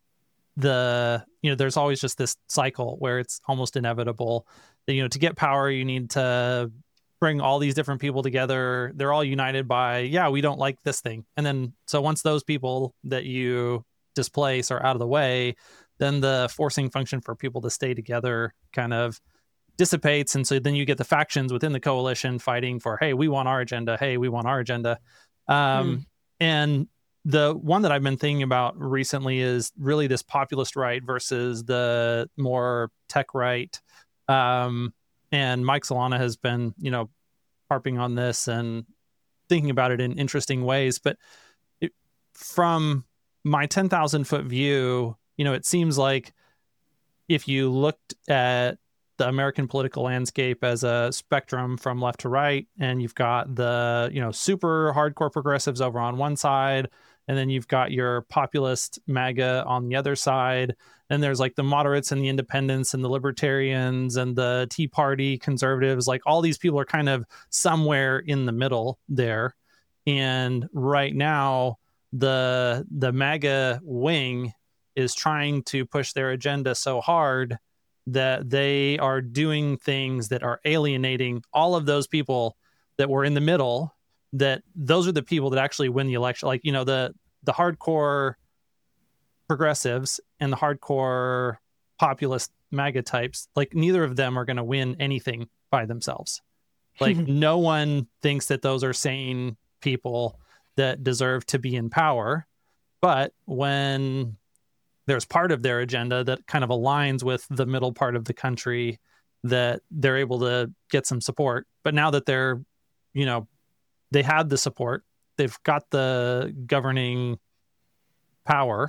there's always just this cycle where it's almost inevitable that, to get power, you need to bring all these different people together. They're all united by, we don't like this thing. And then, so once those people that you displace are out of the way, then the forcing function for people to stay together kind of dissipates. And so then you get the factions within the coalition fighting for, hey, we want our agenda. Hey, we want our agenda. And the one that I've been thinking about recently is really this populist right versus the more tech right. And Mike Solana has been, harping on this and thinking about it in interesting ways. But from my 10,000 foot view, it seems like if you looked at the American political landscape as a spectrum from left to right, and you've got the, super hardcore progressives over on one side, and then you've got your populist MAGA on the other side. And there's like the moderates and the independents and the libertarians and the Tea Party conservatives. Like all these people are kind of somewhere in the middle there. And right now, the MAGA wing is trying to push their agenda so hard that they are doing things that are alienating all of those people that were in the middle, that those are the people that actually win the election. Like, the hardcore progressives and the hardcore populist MAGA types, like neither of them are going to win anything by themselves. Like no one thinks that those are sane people that deserve to be in power. But when there's part of their agenda that kind of aligns with the middle part of the country, that they're able to get some support. But now that they're, they had the support, they've got the governing power.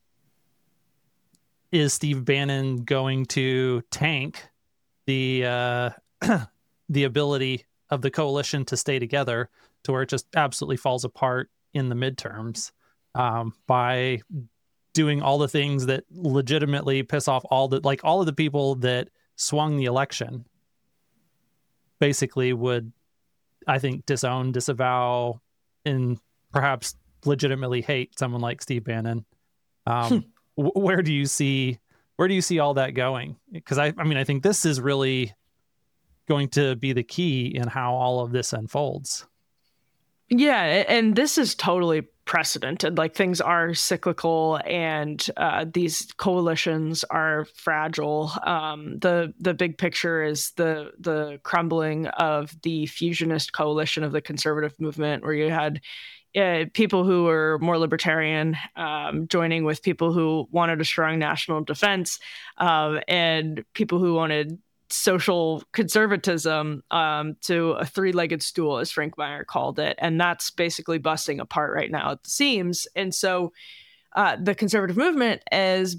Is Steve Bannon going to tank the the ability of the coalition to stay together to where it just absolutely falls apart in the midterms by doing all the things that legitimately piss off all of the people that swung the election? Basically would, I think, disown, disavow, and perhaps legitimately hate someone like Steve Bannon. Where do you see all that going? Because I think this is really going to be the key in how all of this unfolds. Yeah, and this is totally precedented. Like, things are cyclical, and these coalitions are fragile. The big picture is the crumbling of the fusionist coalition of the conservative movement, where you had people who were more libertarian joining with people who wanted a strong national defense, and people who wanted social conservatism to a three-legged stool, as Frank Meyer called it. And that's basically busting apart right now at the seams. And so the conservative movement is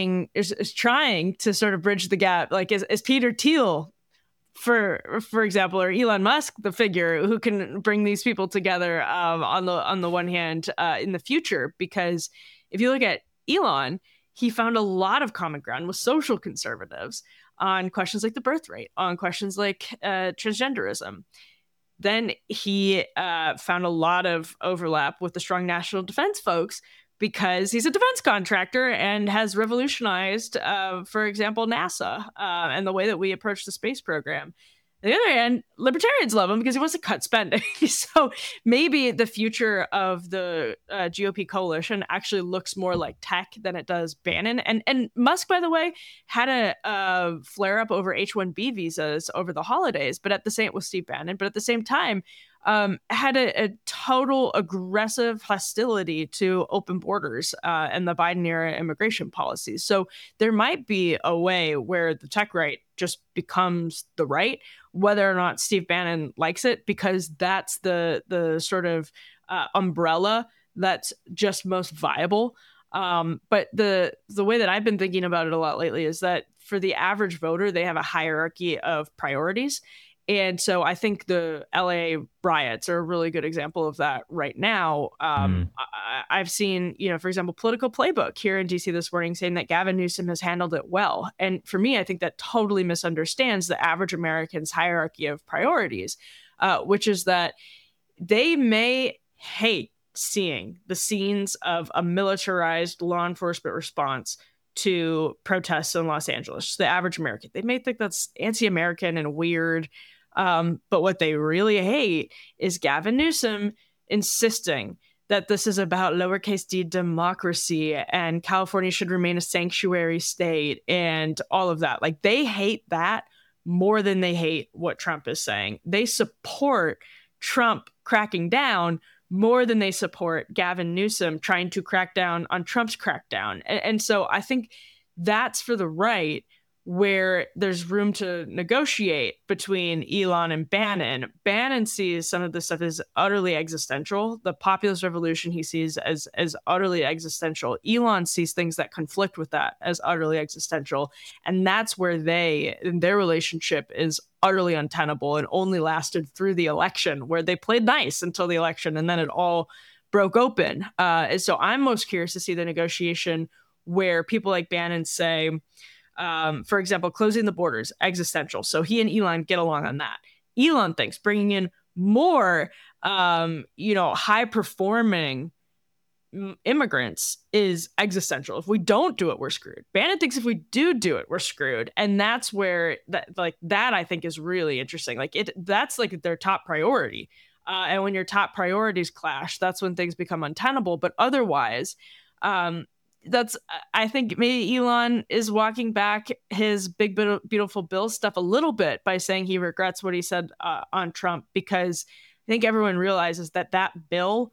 trying to sort of bridge the gap. Like, is Peter Thiel, for example, or Elon Musk, the figure who can bring these people together on the one hand in the future? Because if you look at Elon, he found a lot of common ground with social conservatives on questions like the birth rate, on questions like transgenderism. Then he found a lot of overlap with the strong national defense folks, because he's a defense contractor and has revolutionized, for example, NASA and the way that we approach the space program. On the other hand, libertarians love him because he wants to cut spending. So maybe the future of the GOP coalition actually looks more like tech than it does Bannon. And Musk, by the way, had a flare up over H-1B visas over the holidays, with Steve Bannon. But at the same time, had a total aggressive hostility to open borders and the Biden era immigration policies. So there might be a way where the tech right just becomes the right, whether or not Steve Bannon likes it, because that's the sort of umbrella that's just most viable. But the way that I've been thinking about it a lot lately is that for the average voter, they have a hierarchy of priorities. And so I think the LA riots are a really good example of that right now. I've seen, for example, Political Playbook here in DC this morning saying that Gavin Newsom has handled it well. And for me, I think that totally misunderstands the average American's hierarchy of priorities, which is that they may hate seeing the scenes of a militarized law enforcement response to protests in Los Angeles. The average American, they may think that's anti-American and weird. But what they really hate is Gavin Newsom insisting that this is about lowercase d democracy and California should remain a sanctuary state and all of that. Like, they hate that more than they hate what Trump is saying. They support Trump cracking down more than they support Gavin Newsom trying to crack down on Trump's crackdown. And so I think that's for the right, where there's room to negotiate between Elon and Bannon. Bannon sees some of this stuff as utterly existential. The populist revolution he sees as utterly existential. Elon sees things that conflict with that as utterly existential. And that's where their relationship is utterly untenable and only lasted through the election, where they played nice until the election and then it all broke open. And so I'm most curious to see the negotiation where people like Bannon say, for example, closing the borders, existential. So he and Elon get along on that. Elon thinks bringing in more, high performing immigrants is existential. If we don't do it, we're screwed. Bannon thinks if we do it, we're screwed. And that's where that I think is really interesting. That's like their top priority. And when your top priorities clash, that's when things become untenable. But otherwise, I think maybe Elon is walking back his big beautiful bill stuff a little bit by saying he regrets what he said on Trump, because I think everyone realizes that bill,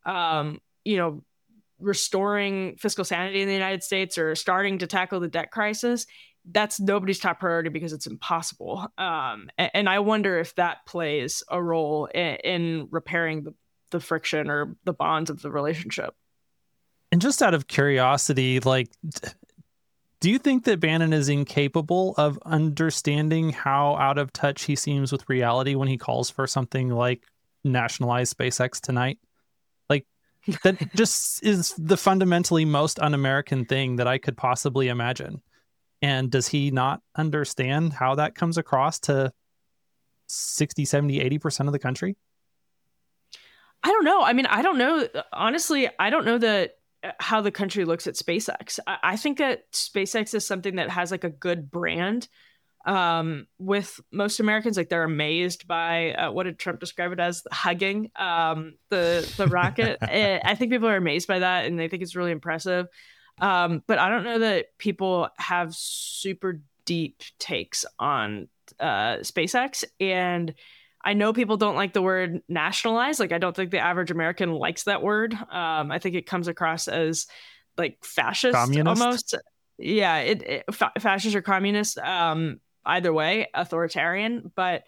restoring fiscal sanity in the United States or starting to tackle the debt crisis, that's nobody's top priority because it's impossible. And I wonder if that plays a role in repairing the friction or the bonds of the relationship. And just out of curiosity, do you think that Bannon is incapable of understanding how out of touch he seems with reality when he calls for something like nationalize SpaceX tonight? That just is the fundamentally most un-American thing that I could possibly imagine. And does he not understand how that comes across to 60, 70, 80% of the country? I don't know. I mean, I don't know. Honestly, I don't know that how the country looks at SpaceX. I think that SpaceX is something that has a good brand with most Americans. Like they're amazed by what did Trump describe it as, hugging the rocket. I think people are amazed by that and they think it's really impressive. But I don't know that people have super deep takes on SpaceX. And I know people don't like the word nationalize. Like I don't think the average American likes that word. I think it comes across as like fascist, communist? Almost. Yeah, fascist or communist. Either way, authoritarian. But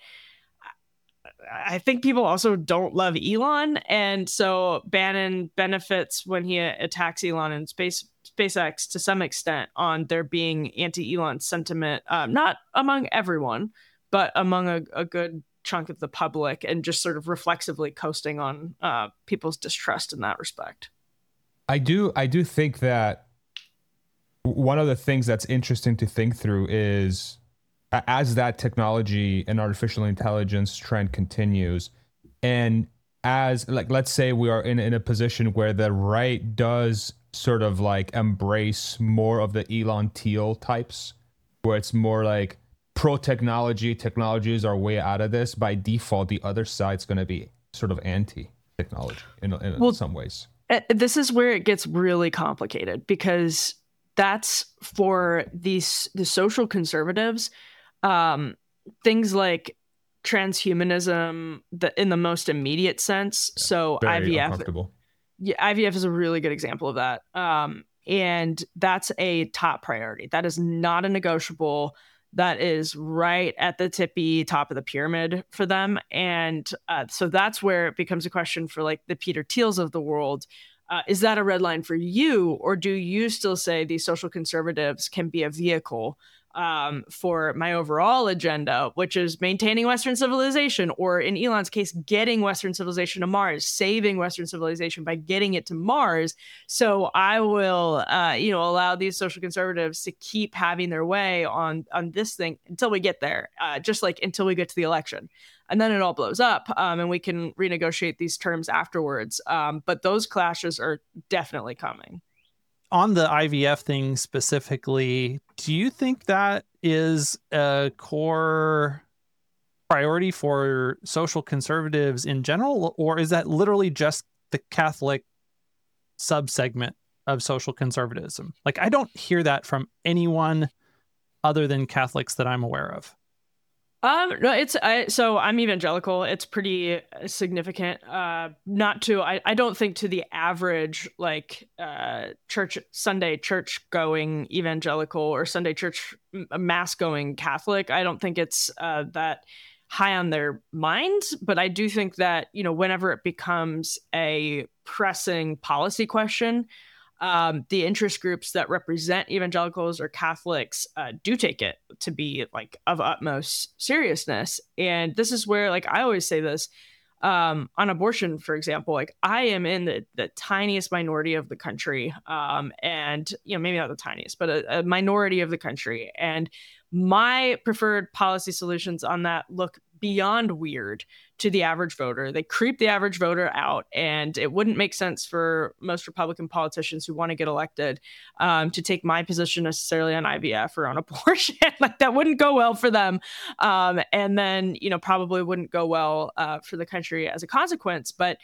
I think people also don't love Elon, and so Bannon benefits when he attacks Elon and SpaceX to some extent on there being anti-Elon sentiment, not among everyone, but among a good chunk of the public, and just sort of reflexively coasting on people's distrust in that respect. I do think that one of the things that's interesting to think through is, as that technology and artificial intelligence trend continues, and as, like, let's say we are in a position where the right does sort of like embrace more of the Elon Thiel types, where it's more like technologies are way out of this, by default the other side's going to be sort of anti-technology in some ways. This is where it gets really complicated, because that's for the social conservatives. Things like transhumanism, in the most immediate sense. Yeah, so IVF, IVF is a really good example of that. And that's a top priority. That is not a negotiable. That is right at the tippy top of the pyramid for them. And so that's where it becomes a question for like the Peter Thiels of the world. Is that a red line for you? Or do you still say these social conservatives can be a vehicle for my overall agenda, which is maintaining Western civilization, or in Elon's case, getting Western civilization to Mars, saving Western civilization by getting it to Mars. So I will, allow these social conservatives to keep having their way on this thing until we get there, just like until we get to the election. And then it all blows up, and we can renegotiate these terms afterwards. But those clashes are definitely coming. On the IVF thing specifically, do you think that is a core priority for social conservatives in general, or is that literally just the Catholic subsegment of social conservatism? Like, I don't hear that from anyone other than Catholics that I'm aware of. No, so I'm evangelical. It's pretty significant. I don't think to the average Sunday church going evangelical or Sunday church mass going Catholic. I don't think it's that high on their minds, but I do think that, whenever it becomes a pressing policy question, the interest groups that represent evangelicals or Catholics do take it to be like of utmost seriousness. And this is where, like, I always say this on abortion, for example, like I am in the tiniest minority of the country, and maybe not the tiniest, but a minority of the country. And my preferred policy solutions on that look beyond weird to the average voter. They creep the average voter out, and it wouldn't make sense for most Republican politicians who want to get elected to take my position necessarily on IVF or on abortion. Like, that wouldn't go well for them, and then probably wouldn't go well for the country as a consequence. But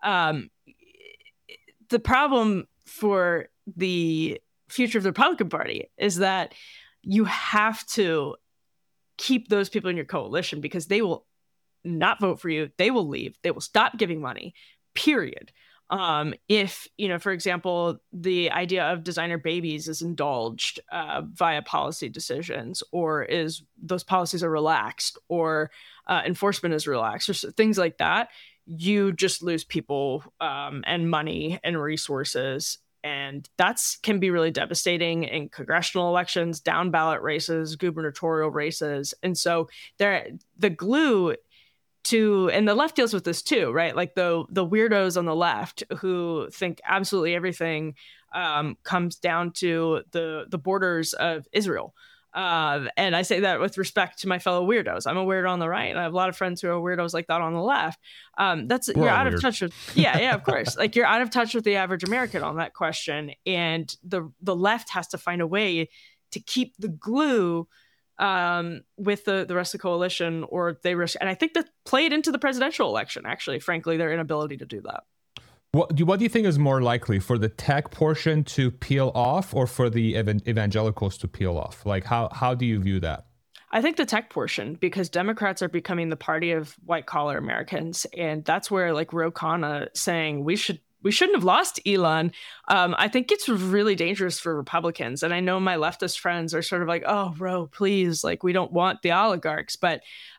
the problem for the future of the Republican Party is that you have to keep those people in your coalition, because they will not vote for you. They will leave. They will stop giving money, period. If, for example, the idea of designer babies is indulged via policy decisions, or those policies are relaxed, or enforcement is relaxed, or things like that, you just lose people and money and resources. And can be really devastating in congressional elections, down ballot races, gubernatorial races. And so the glue to, and the left deals with this too, right? Like the weirdos on the left who think absolutely everything comes down to the borders of Israel. And I say that with respect to my fellow weirdos. I'm a weirdo on the right, and I have a lot of friends who are weirdos like that on the left. You're out of touch with, yeah, of course. Like, you're out of touch with the average American on that question, and the left has to find a way to keep the glue with the rest of the coalition, or they risk. And I think that played into the presidential election, actually, frankly, their inability to do that. What do you think is more likely, for the tech portion to peel off or for the evangelicals to peel off? Like, how do you view that? I think the tech portion, because Democrats are becoming the party of white collar Americans. And that's where like Ro Khanna saying we shouldn't have lost Elon, I think it's really dangerous for Republicans. And I know my leftist friends are sort of like, oh, Ro, please, like, we don't want the oligarchs. But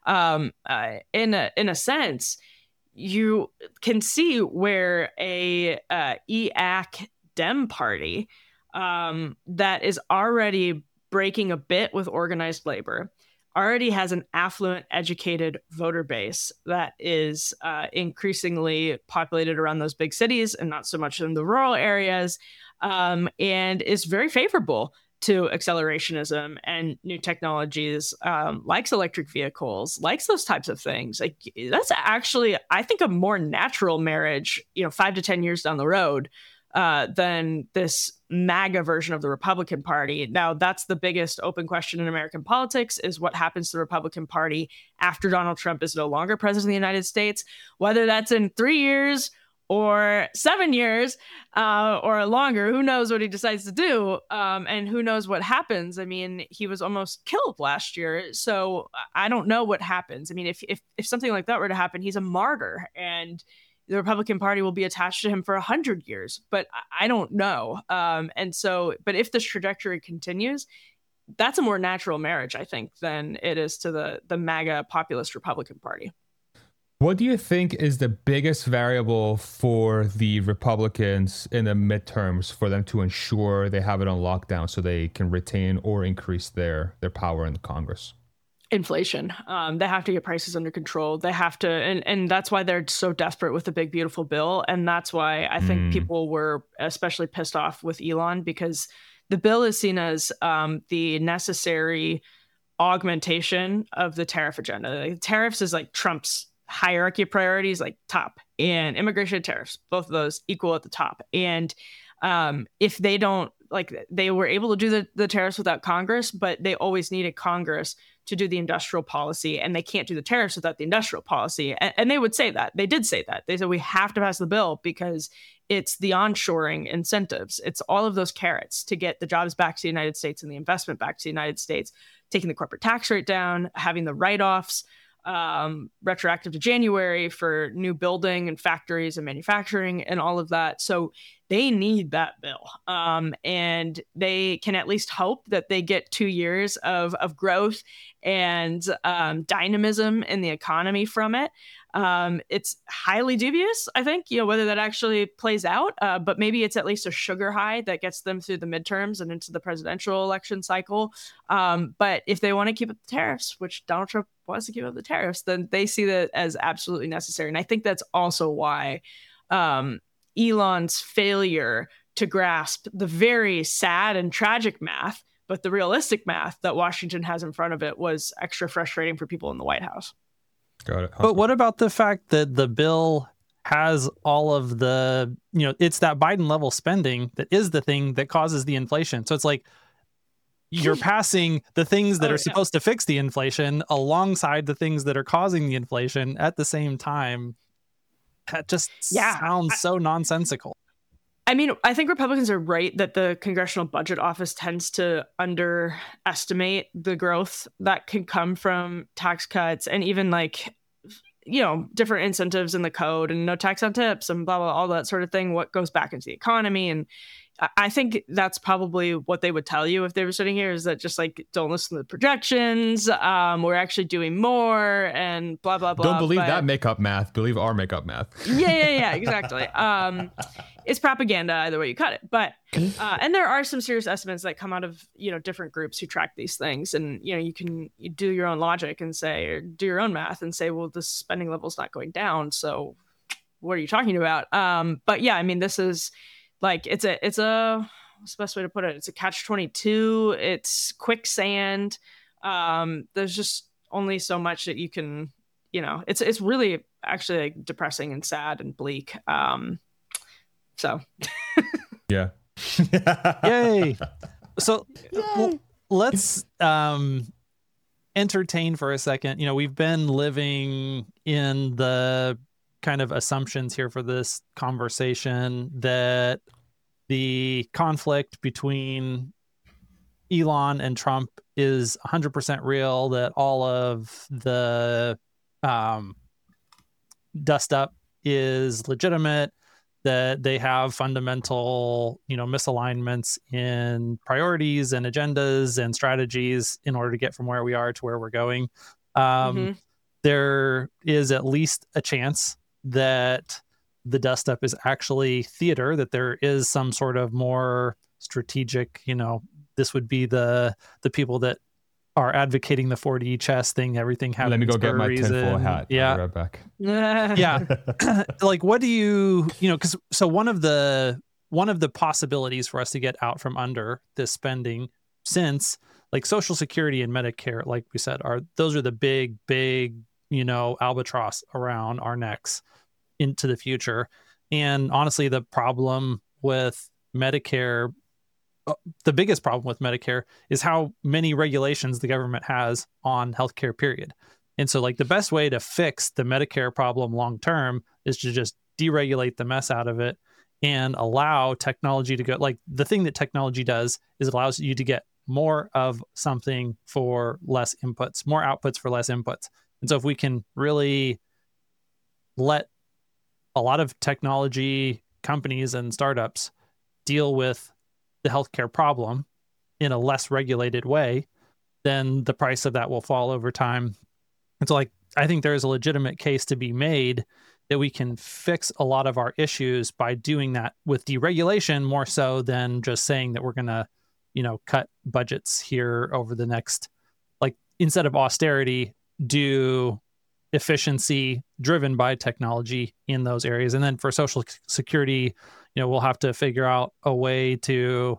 in a sense, you can see where a EAC Dem party that is already breaking a bit with organized labor, already has an affluent, educated voter base that is increasingly populated around those big cities and not so much in the rural areas, and is very favorable to accelerationism and new technologies, likes electric vehicles, likes those types of things. Like, that's actually, I think, a more natural marriage, 5 to 10 years down the road, than this MAGA version of the Republican Party. Now, that's the biggest open question in American politics, is what happens to the Republican Party after Donald Trump is no longer president of the United States, whether that's in 3 years or 7 years or longer. Who knows what he decides to do, and who knows what happens. I mean, he was almost killed last year, so I don't know what happens. I mean, if something like that were to happen, he's a martyr, and the Republican Party will be attached to him for 100 years, but I don't know. But if this trajectory continues, that's a more natural marriage, I think, than it is to the MAGA populist Republican Party. What do you think is the biggest variable for the Republicans in the midterms for them to ensure they have it on lockdown so they can retain or increase their power in the Congress? Inflation. They have to get prices under control. They have to, and that's why they're so desperate with the big, beautiful bill. And that's why I think people were especially pissed off with Elon, because the bill is seen as the necessary augmentation of the tariff agenda. Like, tariffs is like Trump's hierarchy of priorities, like top, and immigration and tariffs, both of those equal at the top. And if they don't, like, they were able to do the tariffs without Congress, but they always needed Congress to do the industrial policy, and they can't do the tariffs without the industrial policy. And they would say that. They did say that. They said, we have to pass the bill because it's the onshoring incentives. It's all of those carrots to get the jobs back to the United States and the investment back to the United States, taking the corporate tax rate down, having the write-offs retroactive to January for new building and factories and manufacturing and all of that. So they need that bill. And they can at least hope that they get 2 years of growth and dynamism in the economy from it. It's highly dubious, I think, whether that actually plays out, but maybe it's at least a sugar high that gets them through the midterms and into the presidential election cycle. But if they want to keep up the tariffs, which Donald Trump wants to keep up the tariffs, then they see that as absolutely necessary. And I think that's also why Elon's failure to grasp the very sad and tragic math, but the realistic math that Washington has in front of it, was extra frustrating for people in the White House. Got it. But what about the fact that the bill has all of the, it's that Biden level spending that is the thing that causes the inflation. So it's like you're passing the things that are supposed to fix the inflation alongside the things that are causing the inflation at the same time. That just sounds so nonsensical. I mean, I think Republicans are right that the Congressional Budget Office tends to underestimate the growth that can come from tax cuts and even different incentives in the code and no tax on tips and blah, blah, all that sort of thing, what goes back into the economy. And I think that's probably what they would tell you if they were sitting here, is that just don't listen to the projections. We're actually doing more and blah, blah, blah. Don't believe that makeup math. Believe our makeup math. Yeah, exactly. It's propaganda either way you cut it. But and there are some serious estimates that come out of different groups who track these things, and you do your own logic and say, or do your own math and say, well, the spending level is not going down, so what are you talking about? But yeah, I mean, this is it's a what's the best way to put it? It's a catch-22. It's quicksand. There's just only so much that you can, it's really actually depressing and sad and bleak. So yeah. Yay. So let's entertain for a second, we've been living in the kind of assumptions here for this conversation that the conflict between Elon and Trump is 100% real, that all of the dust up is legitimate, that they have fundamental, misalignments in priorities and agendas and strategies in order to get from where we are to where we're going. There is at least a chance that the dust up is actually theater, that there is some sort of more strategic, this would be the people that are advocating the 4D chess thing, everything happens. Let me go get my reason. tinfoil hat. Yeah. I'll be right back. Yeah. Like, what do you because so one of the possibilities for us to get out from under this spending, since like Social Security and Medicare, like we said, those are the big, albatross around our necks into the future. And honestly, the problem with Medicare, the biggest problem with Medicare is how many regulations the government has on healthcare, period. And so like the best way to fix the Medicare problem long term is to just deregulate the mess out of it and allow technology to go. Like, the thing that technology does is it allows you to get more of something for less inputs, more outputs for less inputs. And so if we can really let a lot of technology companies and startups deal with the healthcare problem in a less regulated way, then the price of that will fall over time. And so like, I think there is a legitimate case to be made that we can fix a lot of our issues by doing that with deregulation, more so than just saying that we're going to, cut budgets here over the next, like, instead of austerity, do efficiency driven by technology in those areas. And then for Social Security, we'll have to figure out a way to,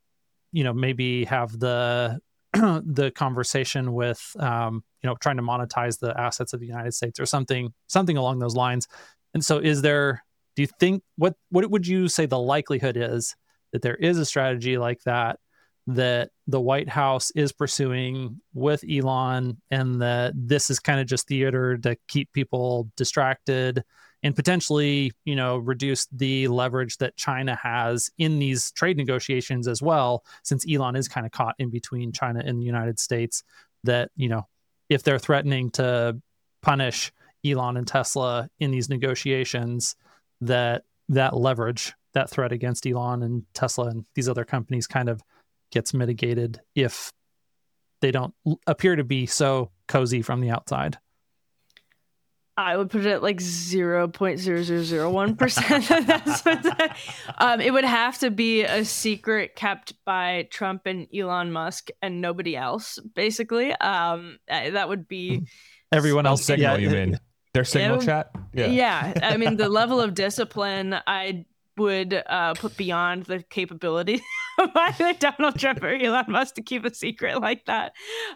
maybe have the the conversation with, trying to monetize the assets of the United States or something along those lines. And so do you think, what would you say the likelihood is that there is a strategy like that the White House is pursuing with Elon, and that this is kind of just theater to keep people distracted and potentially, reduce the leverage that China has in these trade negotiations as well, since Elon is kind of caught in between China and the United States, that, if they're threatening to punish Elon and Tesla in these negotiations, that leverage, that threat against Elon and Tesla and these other companies kind of gets mitigated if they don't appear to be so cozy from the outside. I would put it at like 0.0001%. That's what it would have to be a secret kept by Trump and Elon Musk and nobody else, basically. That would be everyone else. Signal, you mean their signal chat? Yeah. I mean, the level of discipline I would put beyond the capability of either Donald Trump or Elon Musk to keep a secret like that.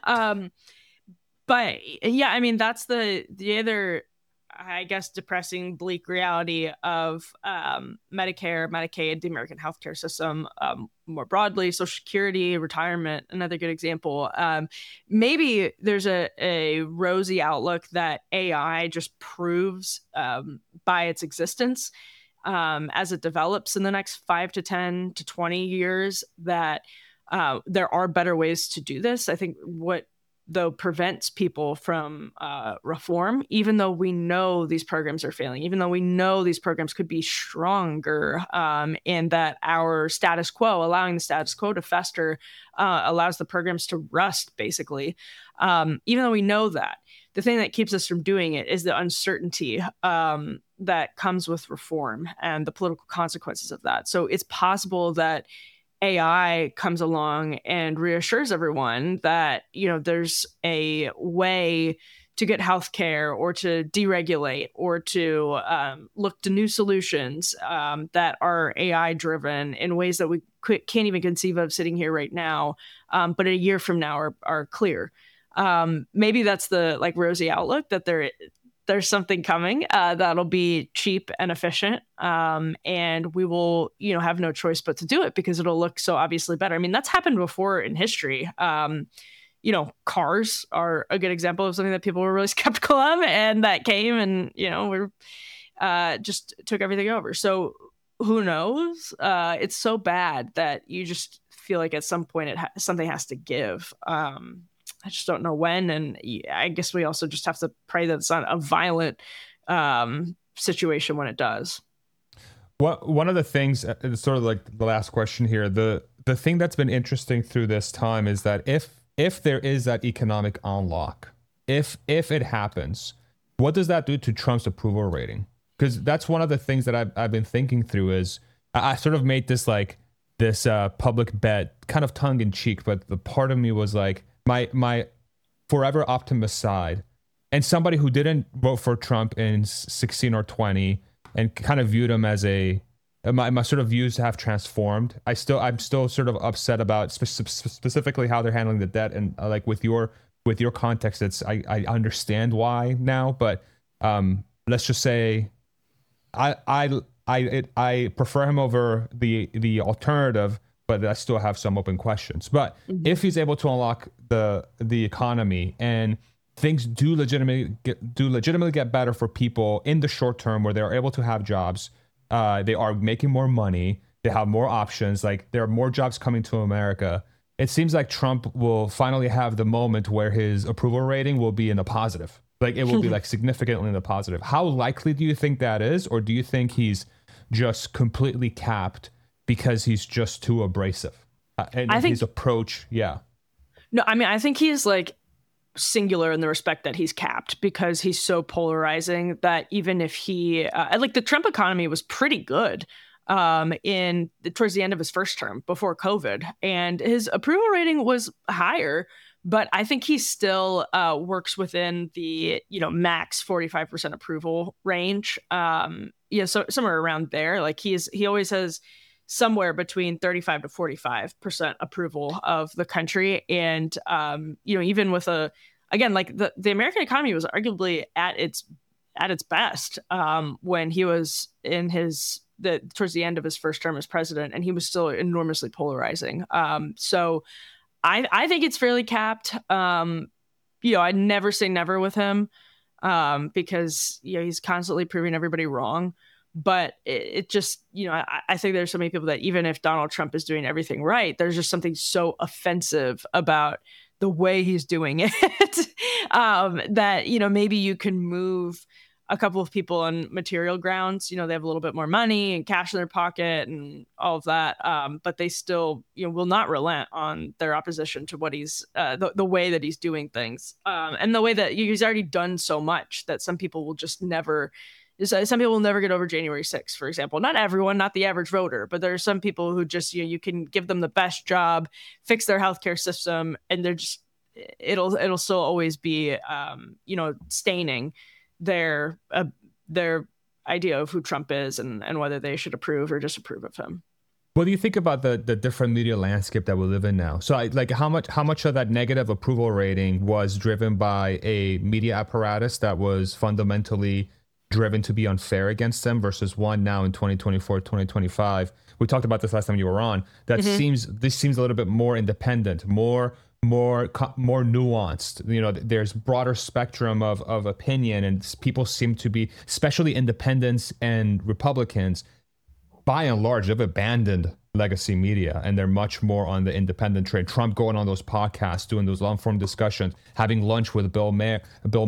But yeah, I mean, that's the other, I guess, depressing, bleak reality of Medicare, Medicaid, the American healthcare system, more broadly, Social Security, retirement, another good example. Maybe there's a rosy outlook that AI just proves by its existence as it develops in the next 5 to 10 to 20 years that there are better ways to do this. I think what though prevents people from reform, even though we know these programs are failing, even though we know these programs could be stronger, and that our status quo, allowing the status quo to fester, allows the programs to rust, basically. Even though we know that, the thing that keeps us from doing it is the uncertainty that comes with reform and the political consequences of that. So it's possible that AI comes along and reassures everyone that, there's a way to get healthcare or to deregulate or to look to new solutions that are AI driven in ways that we can't even conceive of sitting here right now, but a year from now are clear. Maybe that's the rosy outlook, that there's something coming that'll be cheap and efficient, and we will, have no choice but to do it because it'll look so obviously better. I mean, that's happened before in history. cars are a good example of something that people were really skeptical of, and that came and, we're just took everything over. So who knows? It's so bad that you just feel like at some point something has to give. I just don't know when. And I guess we also just have to pray that it's not a violent situation when it does. One of the things, sort of like the last question here, the thing that's been interesting through this time is that if there is that economic unlock, if it happens, what does that do to Trump's approval rating? Because that's one of the things that I've been thinking through is I sort of made this public bet, kind of tongue in cheek, but the part of me was like my forever optimist side, and somebody who didn't vote for Trump in 16 or 20 and kind of viewed him as my sort of views have transformed. I'm still sort of upset about specifically how they're handling the debt, and like with your context, I understand why now, but let's just say I prefer him over the alternative, but I still have some open questions. But if he's able to unlock the economy and things do legitimately get better for people in the short term, where they're able to have jobs, they are making more money, they have more options, like there are more jobs coming to America, it seems like Trump will finally have the moment where his approval rating will be in the positive. Like it will be like significantly in the positive. How likely do you think that is? Or do you think he's just completely capped because he's just too abrasive? And I think his approach, yeah. No, I mean, I think he's like singular in the respect that he's capped because he's so polarizing that even if he, like the Trump economy was pretty good towards the end of his first term before COVID, and his approval rating was higher. But I think he still works within the max 45% approval range. So somewhere around there. Like he always has somewhere between 35 to 45% approval of the country, and even with like the American economy was arguably at its best when he was in towards the end of his first term as president, and he was still enormously polarizing. So I think it's fairly capped. I'd never say never with him because he's constantly proving everybody wrong. But it just, I think there's so many people that even if Donald Trump is doing everything right, there's just something so offensive about the way he's doing it that, maybe you can move a couple of people on material grounds. They have a little bit more money and cash in their pocket and all of that. But they still, will not relent on their opposition to what he's, the way that he's doing things. And the way that he's already done so much that some people will just never, some people will never get over January 6th, for example. Not everyone, not the average voter, but there are some people who just, you can give them the best job, fix their healthcare system, and they're just, it'll still always be, staining their idea of who Trump is and whether they should approve or disapprove of him. What do you think about the different media landscape that we live in now? So how much of that negative approval rating was driven by a media apparatus that was fundamentally driven to be unfair against them versus one now in 2024, 2025? We talked about this last time you were on. That seems a little bit more independent, more nuanced. There's broader spectrum of opinion, and people seem to be, especially independents and Republicans, by and large, they've abandoned legacy media and they're much more on the independent train. Trump going on those podcasts, doing those long-form discussions, having lunch with Bill Maher.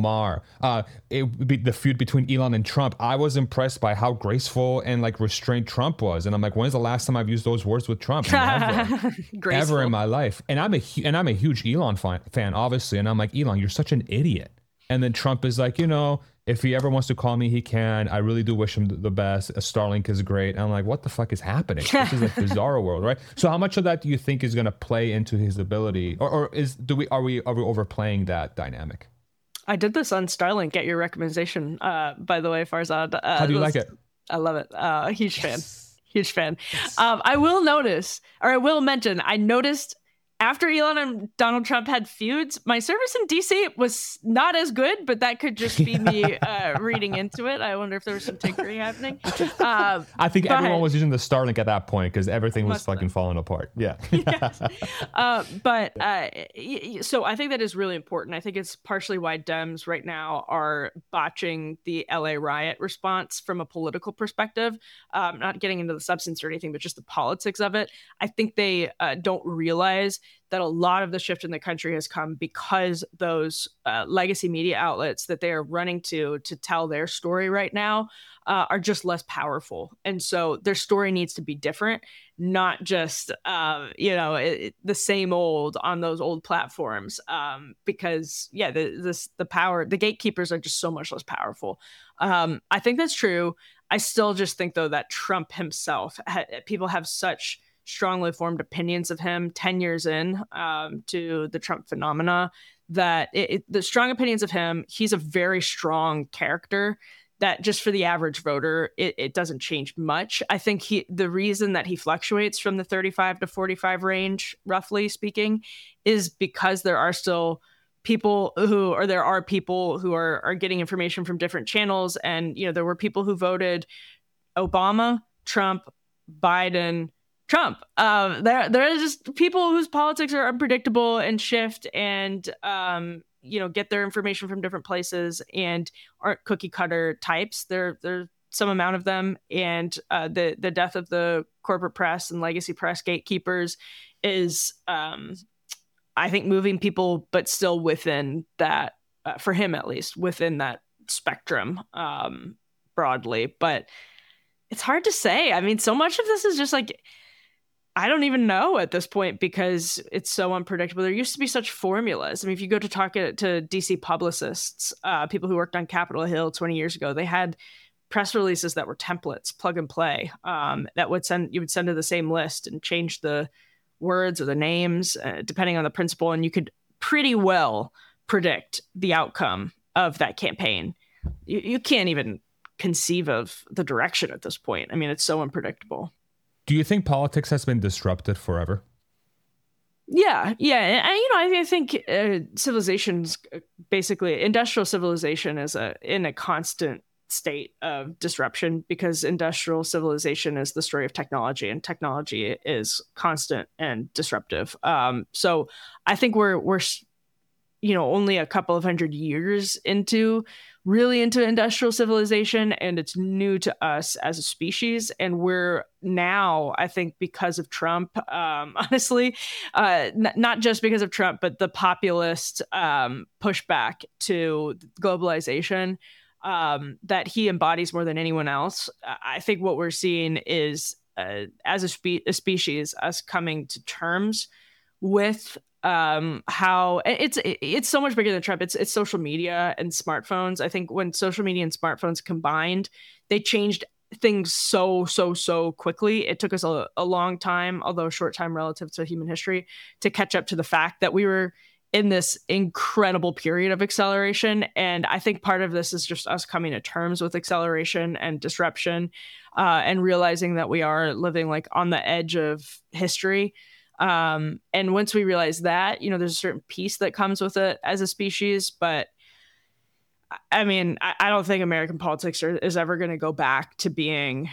It would be the feud between Elon and Trump. I was impressed by how graceful and like restrained Trump was, and I'm like, when's the last time I've used those words with Trump? Ever in my life. And I'm a huge Elon fan, obviously. And I'm like, Elon, you're such an idiot. And then Trump is like, if he ever wants to call me, he can. I really do wish him the best. Starlink is great. And I'm like, what the fuck is happening? This is a bizarre world, right? So how much of that do you think is going to play into his ability, or are we overplaying that dynamic? I did this on Starlink at your recommendation, by the way, Farzad. How do you like it? I love it. Huge fan. Huge fan. Yes. I will mention, I noticed after Elon and Donald Trump had feuds, my service in DC was not as good, but that could just be me reading into it. I wonder if there was some tinkering happening. I think everyone was using the Starlink at that point because everything was fucking falling apart. Yeah. Yes. So I think that is really important. I think it's partially why Dems right now are botching the LA riot response from a political perspective. Not getting into the substance or anything, but just the politics of it. I think they don't realize that a lot of the shift in the country has come because those legacy media outlets that they are running to tell their story right now are just less powerful. And so their story needs to be different, not just, the same old on those old platforms. Because, the power, the gatekeepers are just so much less powerful. I think that's true. I still just think, though, that Trump himself, people have such strongly formed opinions of him 10 years in to the Trump phenomena that the strong opinions of him, he's a very strong character that just for the average voter, it doesn't change much. I think the reason that he fluctuates from the 35 to 45 range, roughly speaking, is because there are still people who are getting information from different channels. And, there were people who voted Obama, Trump, Biden, Trump. There are just people whose politics are unpredictable and shift and, get their information from different places and aren't cookie cutter types. There some amount of them. And the death of the corporate press and legacy press gatekeepers is, I think, moving people, but still within that, for him at least, within that spectrum broadly. But it's hard to say. I mean, so much of this is just like, I don't even know at this point because it's so unpredictable. There used to be such formulas. I mean, if you go to talk to DC publicists, people who worked on Capitol Hill 20 years ago, they had press releases that were templates, plug and play, that you would send to the same list and change the words or the names depending on the principle, and you could pretty well predict the outcome of that campaign. You can't even conceive of the direction at this point. I mean, it's so unpredictable. Do you think politics has been disrupted forever? Yeah. And, I think civilizations, basically industrial civilization is in a constant state of disruption because industrial civilization is the story of technology, and technology is constant and disruptive. So I think we're only a couple of hundred years into industrial civilization, and it's new to us as a species. And we're now, I think, because of Trump, honestly, not just because of Trump, but the populist pushback to globalization that he embodies more than anyone else. I think what we're seeing is, as a species, us coming to terms with how it's so much bigger than Trump. It's social media and smartphones. I think when social media and smartphones combined, they changed things so quickly. It took us a long time, although a short time relative to human history, to catch up to the fact that we were in this incredible period of acceleration. And I think part of this is just us coming to terms with acceleration and disruption, and realizing that we are living like on the edge of history. And once we realize that, there's a certain peace that comes with it as a species. But I mean, I don't think American politics is ever going to go back to being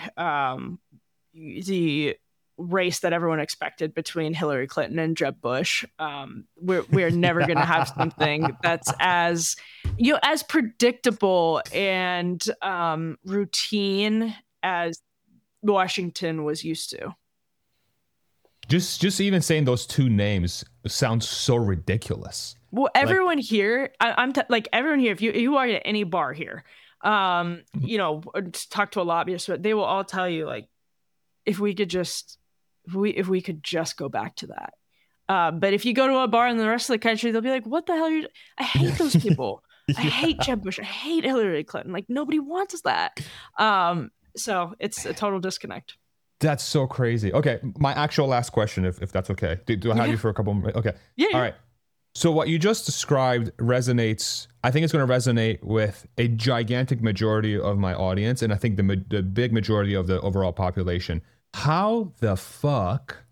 the race that everyone expected between Hillary Clinton and Jeb Bush. We're never going to have something that's as predictable and routine as Washington was used to. Just even saying those two names sounds so ridiculous. Well, everyone here, everyone here, if you walk at any bar here, talk to a lobbyist, they will all tell you, like, if we could just go back to that. But if you go to a bar in the rest of the country, they'll be like, what the hell are you? I hate those people. I hate Jeb Bush. I hate Hillary Clinton. Like, nobody wants that. So it's a total disconnect. That's so crazy. Okay, my actual last question, if that's okay. Do I have you for a couple more? Okay. Yeah. All right. So what you just described resonates. I think it's going to resonate with a gigantic majority of my audience, and I think the big majority of the overall population. How the fuck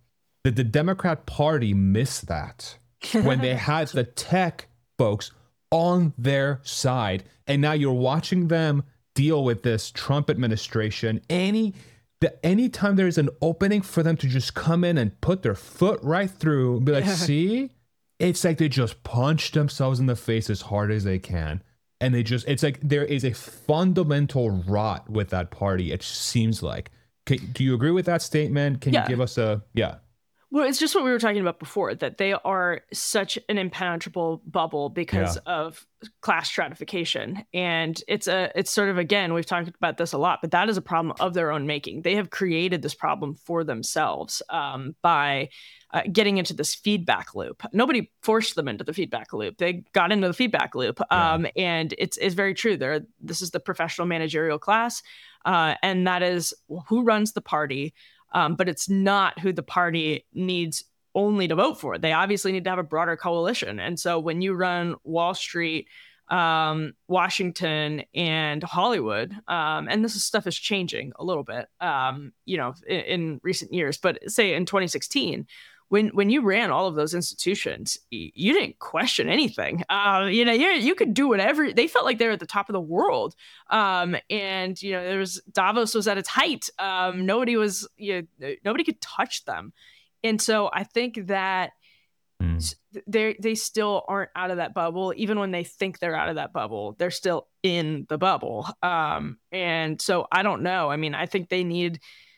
Did the Democrat Party miss that when they had the tech folks on their side? And now you're watching them deal with this Trump administration. Anytime there's an opening for them to just come in and put their foot right through and be like, see, it's like they just punch themselves in the face as hard as they can. And it's like there is a fundamental rot with that party, it seems like. Do you agree with that statement? Can you give us Well, it's just what we were talking about before, that they are such an impenetrable bubble because of class stratification. And it's sort of, again, we've talked about this a lot, but that is a problem of their own making. They have created this problem for themselves by getting into this feedback loop. Nobody forced them into the feedback loop. They got into the feedback loop. And it's very true. This is the professional managerial class. And that is who runs the party. But it's not who the party needs only to vote for. They obviously need to have a broader coalition. And so when you run Wall Street, Washington, and Hollywood, and this stuff is changing a little bit, in recent years, but say in 2016, when you ran all of those institutions, you didn't question anything. You could do whatever. They felt like they were at the top of the world. Davos was at its height. Nobody could touch them. And so I think that they still aren't out of that bubble. Even when they think they're out of that bubble, they're still in the bubble. And so I don't know. I mean, I think they need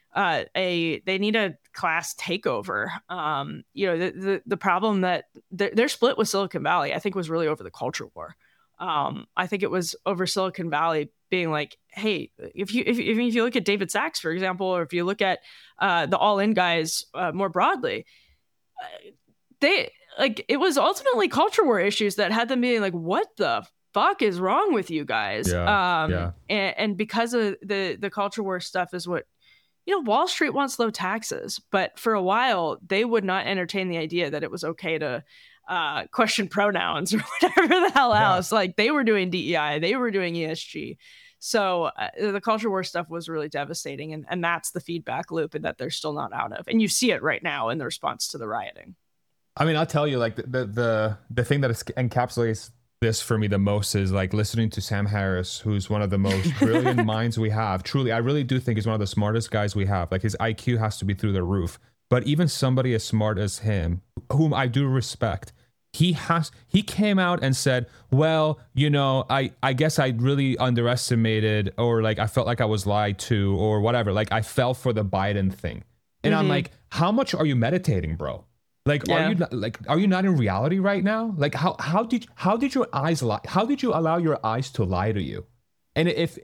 a class takeover. The problem that their split with Silicon Valley, I think, was really over the culture war. I think it was over Silicon Valley being like, hey, if you look at David Sachs, for example, or if you look at the All In guys more broadly, it was ultimately culture war issues that had them being like, what the fuck is wrong with you guys? And because of the culture war stuff is what, Wall Street wants low taxes, but for a while they would not entertain the idea that it was okay to question pronouns or whatever the hell else. Like, they were doing DEI, they were doing ESG. So the culture war stuff was really devastating. And that's the feedback loop that they're still not out of. And you see it right now in the response to the rioting. I mean, I'll tell you, like, the thing that encapsulates this for me the most is like listening to Sam Harris, who's one of the most brilliant minds we have. Truly, I really do think he's one of the smartest guys we have. Like, his IQ has to be through the roof. But even somebody as smart as him, whom I do respect, he came out and said, well, I guess I really underestimated, or like I felt like I was lied to, or whatever. Like, I fell for the Biden thing. And I'm like, how much are you meditating, bro? Like, are you not in reality right now? Like, how did your eyes lie? How did you allow your eyes to lie to you? And if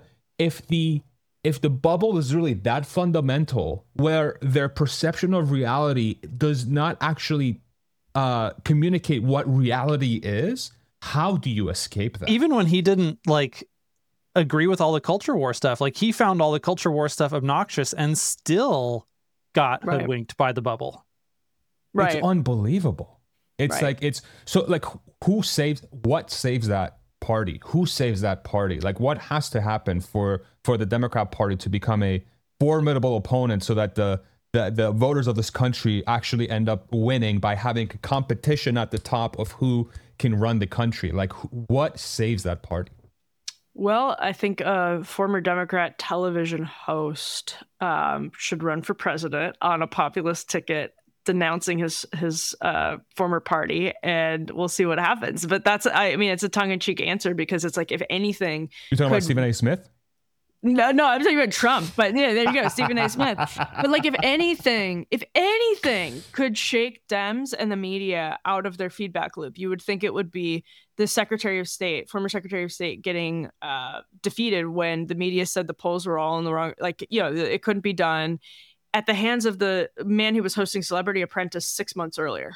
the bubble is really that fundamental, where their perception of reality does not actually communicate what reality is, how do you escape that? Even when he didn't agree with all the culture war stuff, like, he found all the culture war stuff obnoxious and still got hoodwinked by the bubble. Right. It's unbelievable. It's like, it's so like, what saves that party? Who saves that party? Like, what has to happen for the Democrat Party to become a formidable opponent so that the voters of this country actually end up winning by having competition at the top of who can run the country? Like, what saves that party? Well, I think a former Democrat television host should run for president on a populist ticket, denouncing his former party, and we'll see what happens. But it's a tongue-in-cheek answer, because it's like, if anything, you're talking about Stephen A. Smith? No, I'm talking about Trump. But yeah, there you go, Stephen A. Smith. But like, if anything could shake Dems and the media out of their feedback loop, you would think it would be the former Secretary of State, getting defeated when the media said the polls were all in the wrong. Like, it couldn't be done at the hands of the man who was hosting Celebrity Apprentice 6 months earlier.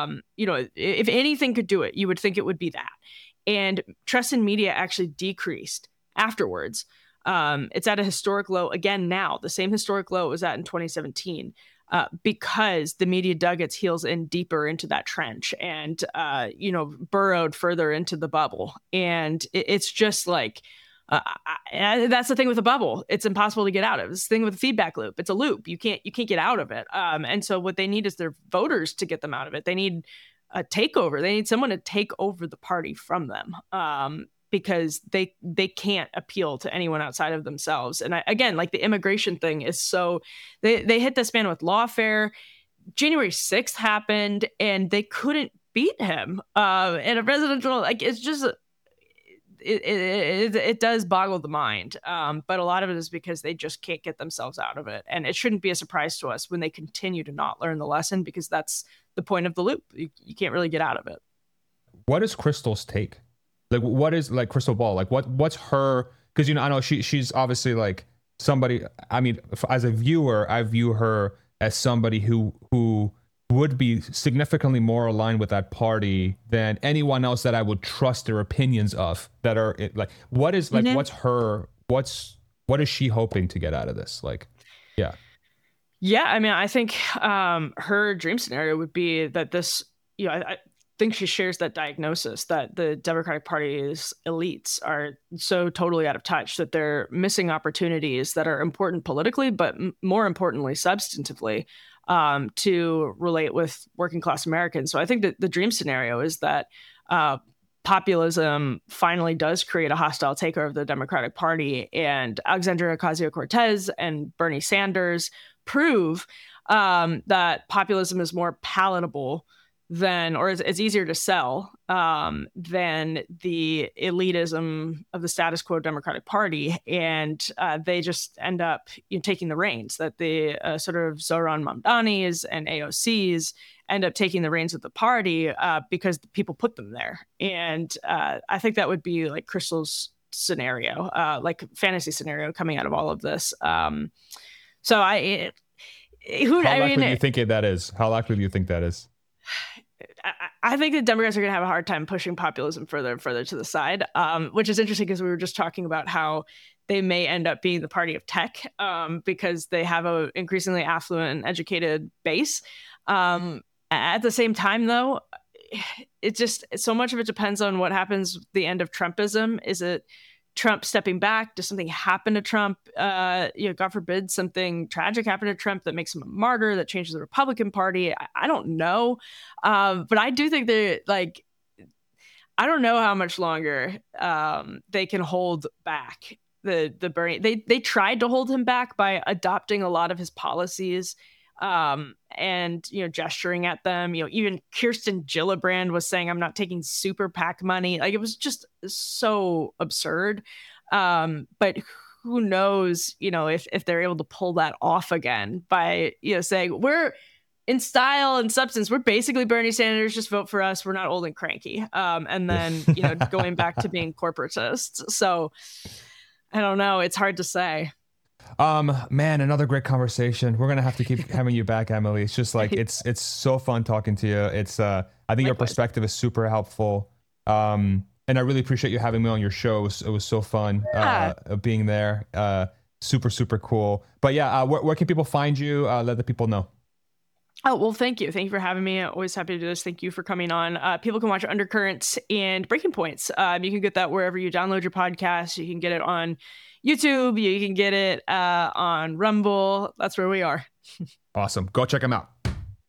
If anything could do it, you would think it would be that. And trust in media actually decreased afterwards. It's at a historic low again now, the same historic low it was at in 2017, because the media dug its heels in deeper into that trench and, burrowed further into the bubble. And it's just like, And that's the thing with a bubble. It's impossible to get out of. It's the thing with a feedback loop. It's a loop. You can't get out of it. And so what they need is their voters to get them out of it. They need a takeover. They need someone to take over the party from them. Because they can't appeal to anyone outside of themselves. And again, like the immigration thing is so they hit this man with lawfare. January 6th happened and they couldn't beat him in a presidential, like, it's just it does boggle the mind. But a lot of it is because they just can't get themselves out of it. And it shouldn't be a surprise to us when they continue to not learn the lesson, because that's the point of the loop. You can't really get out of it. What is Krystal's take? Like, what is, like, Krystal Ball? Like, what's her? Because, I know she's obviously like somebody. I mean, as a viewer, I view her as somebody who would be significantly more aligned with that party than anyone else that I would trust their opinions of. That are like, what is like, what's her? What is she hoping to get out of this? Like, yeah. Yeah, I mean, I think her dream scenario would be that this, I think she shares that diagnosis that the Democratic Party's elites are so totally out of touch, that they're missing opportunities that are important politically, but more importantly, substantively, to relate with working class Americans. So I think that the dream scenario is that populism finally does create a hostile takeover of the Democratic Party, and Alexandria Ocasio-Cortez and Bernie Sanders prove that populism is more palatable than, or it's easier to sell than the elitism of the status quo Democratic Party. And they just end up taking the reins, that the sort of Zohran Mamdani's and AOC's end up taking the reins of the party because the people put them there. And I think that would be like Krystal's scenario, like fantasy scenario coming out of all of this. So How likely do you think that is? How likely do you think that is? I think the Democrats are going to have a hard time pushing populism further and further to the side, which is interesting because we were just talking about how they may end up being the party of tech because they have an increasingly affluent and educated base. At the same time, though, it just, so much of it depends on what happens at the end of Trumpism. Is it Trump stepping back? Does something happen to Trump? God forbid something tragic happen to Trump that makes him a martyr, that changes the Republican Party. I don't know. But I do think that, like, I don't know how much longer they can hold back the Bernie. They tried to hold him back by adopting a lot of his policies and gesturing at them. Even Kirsten Gillibrand was saying, "I'm not taking super PAC money." Like, it was just so absurd. But who knows, if they're able to pull that off again by saying, we're in style and substance, we're basically Bernie Sanders, just vote for us, we're not old and cranky, and then going back to being corporatists. So I don't know, it's hard to say. Man, another great conversation. We're gonna have to keep having you back, Emily. It's just like it's so fun talking to you. It's I think your perspective is super helpful. And I really appreciate you having me on your show. It was so fun being there. Super cool. But yeah, where can people find you? Let the people know. Oh, well, thank you. Thank you for having me. Always happy to do this. Thank you for coming on. People can watch Undercurrents and Breaking Points. You can get that wherever you download your podcast. You can get it on YouTube. You can get it on Rumble. That's where we are. Awesome. Go check them out.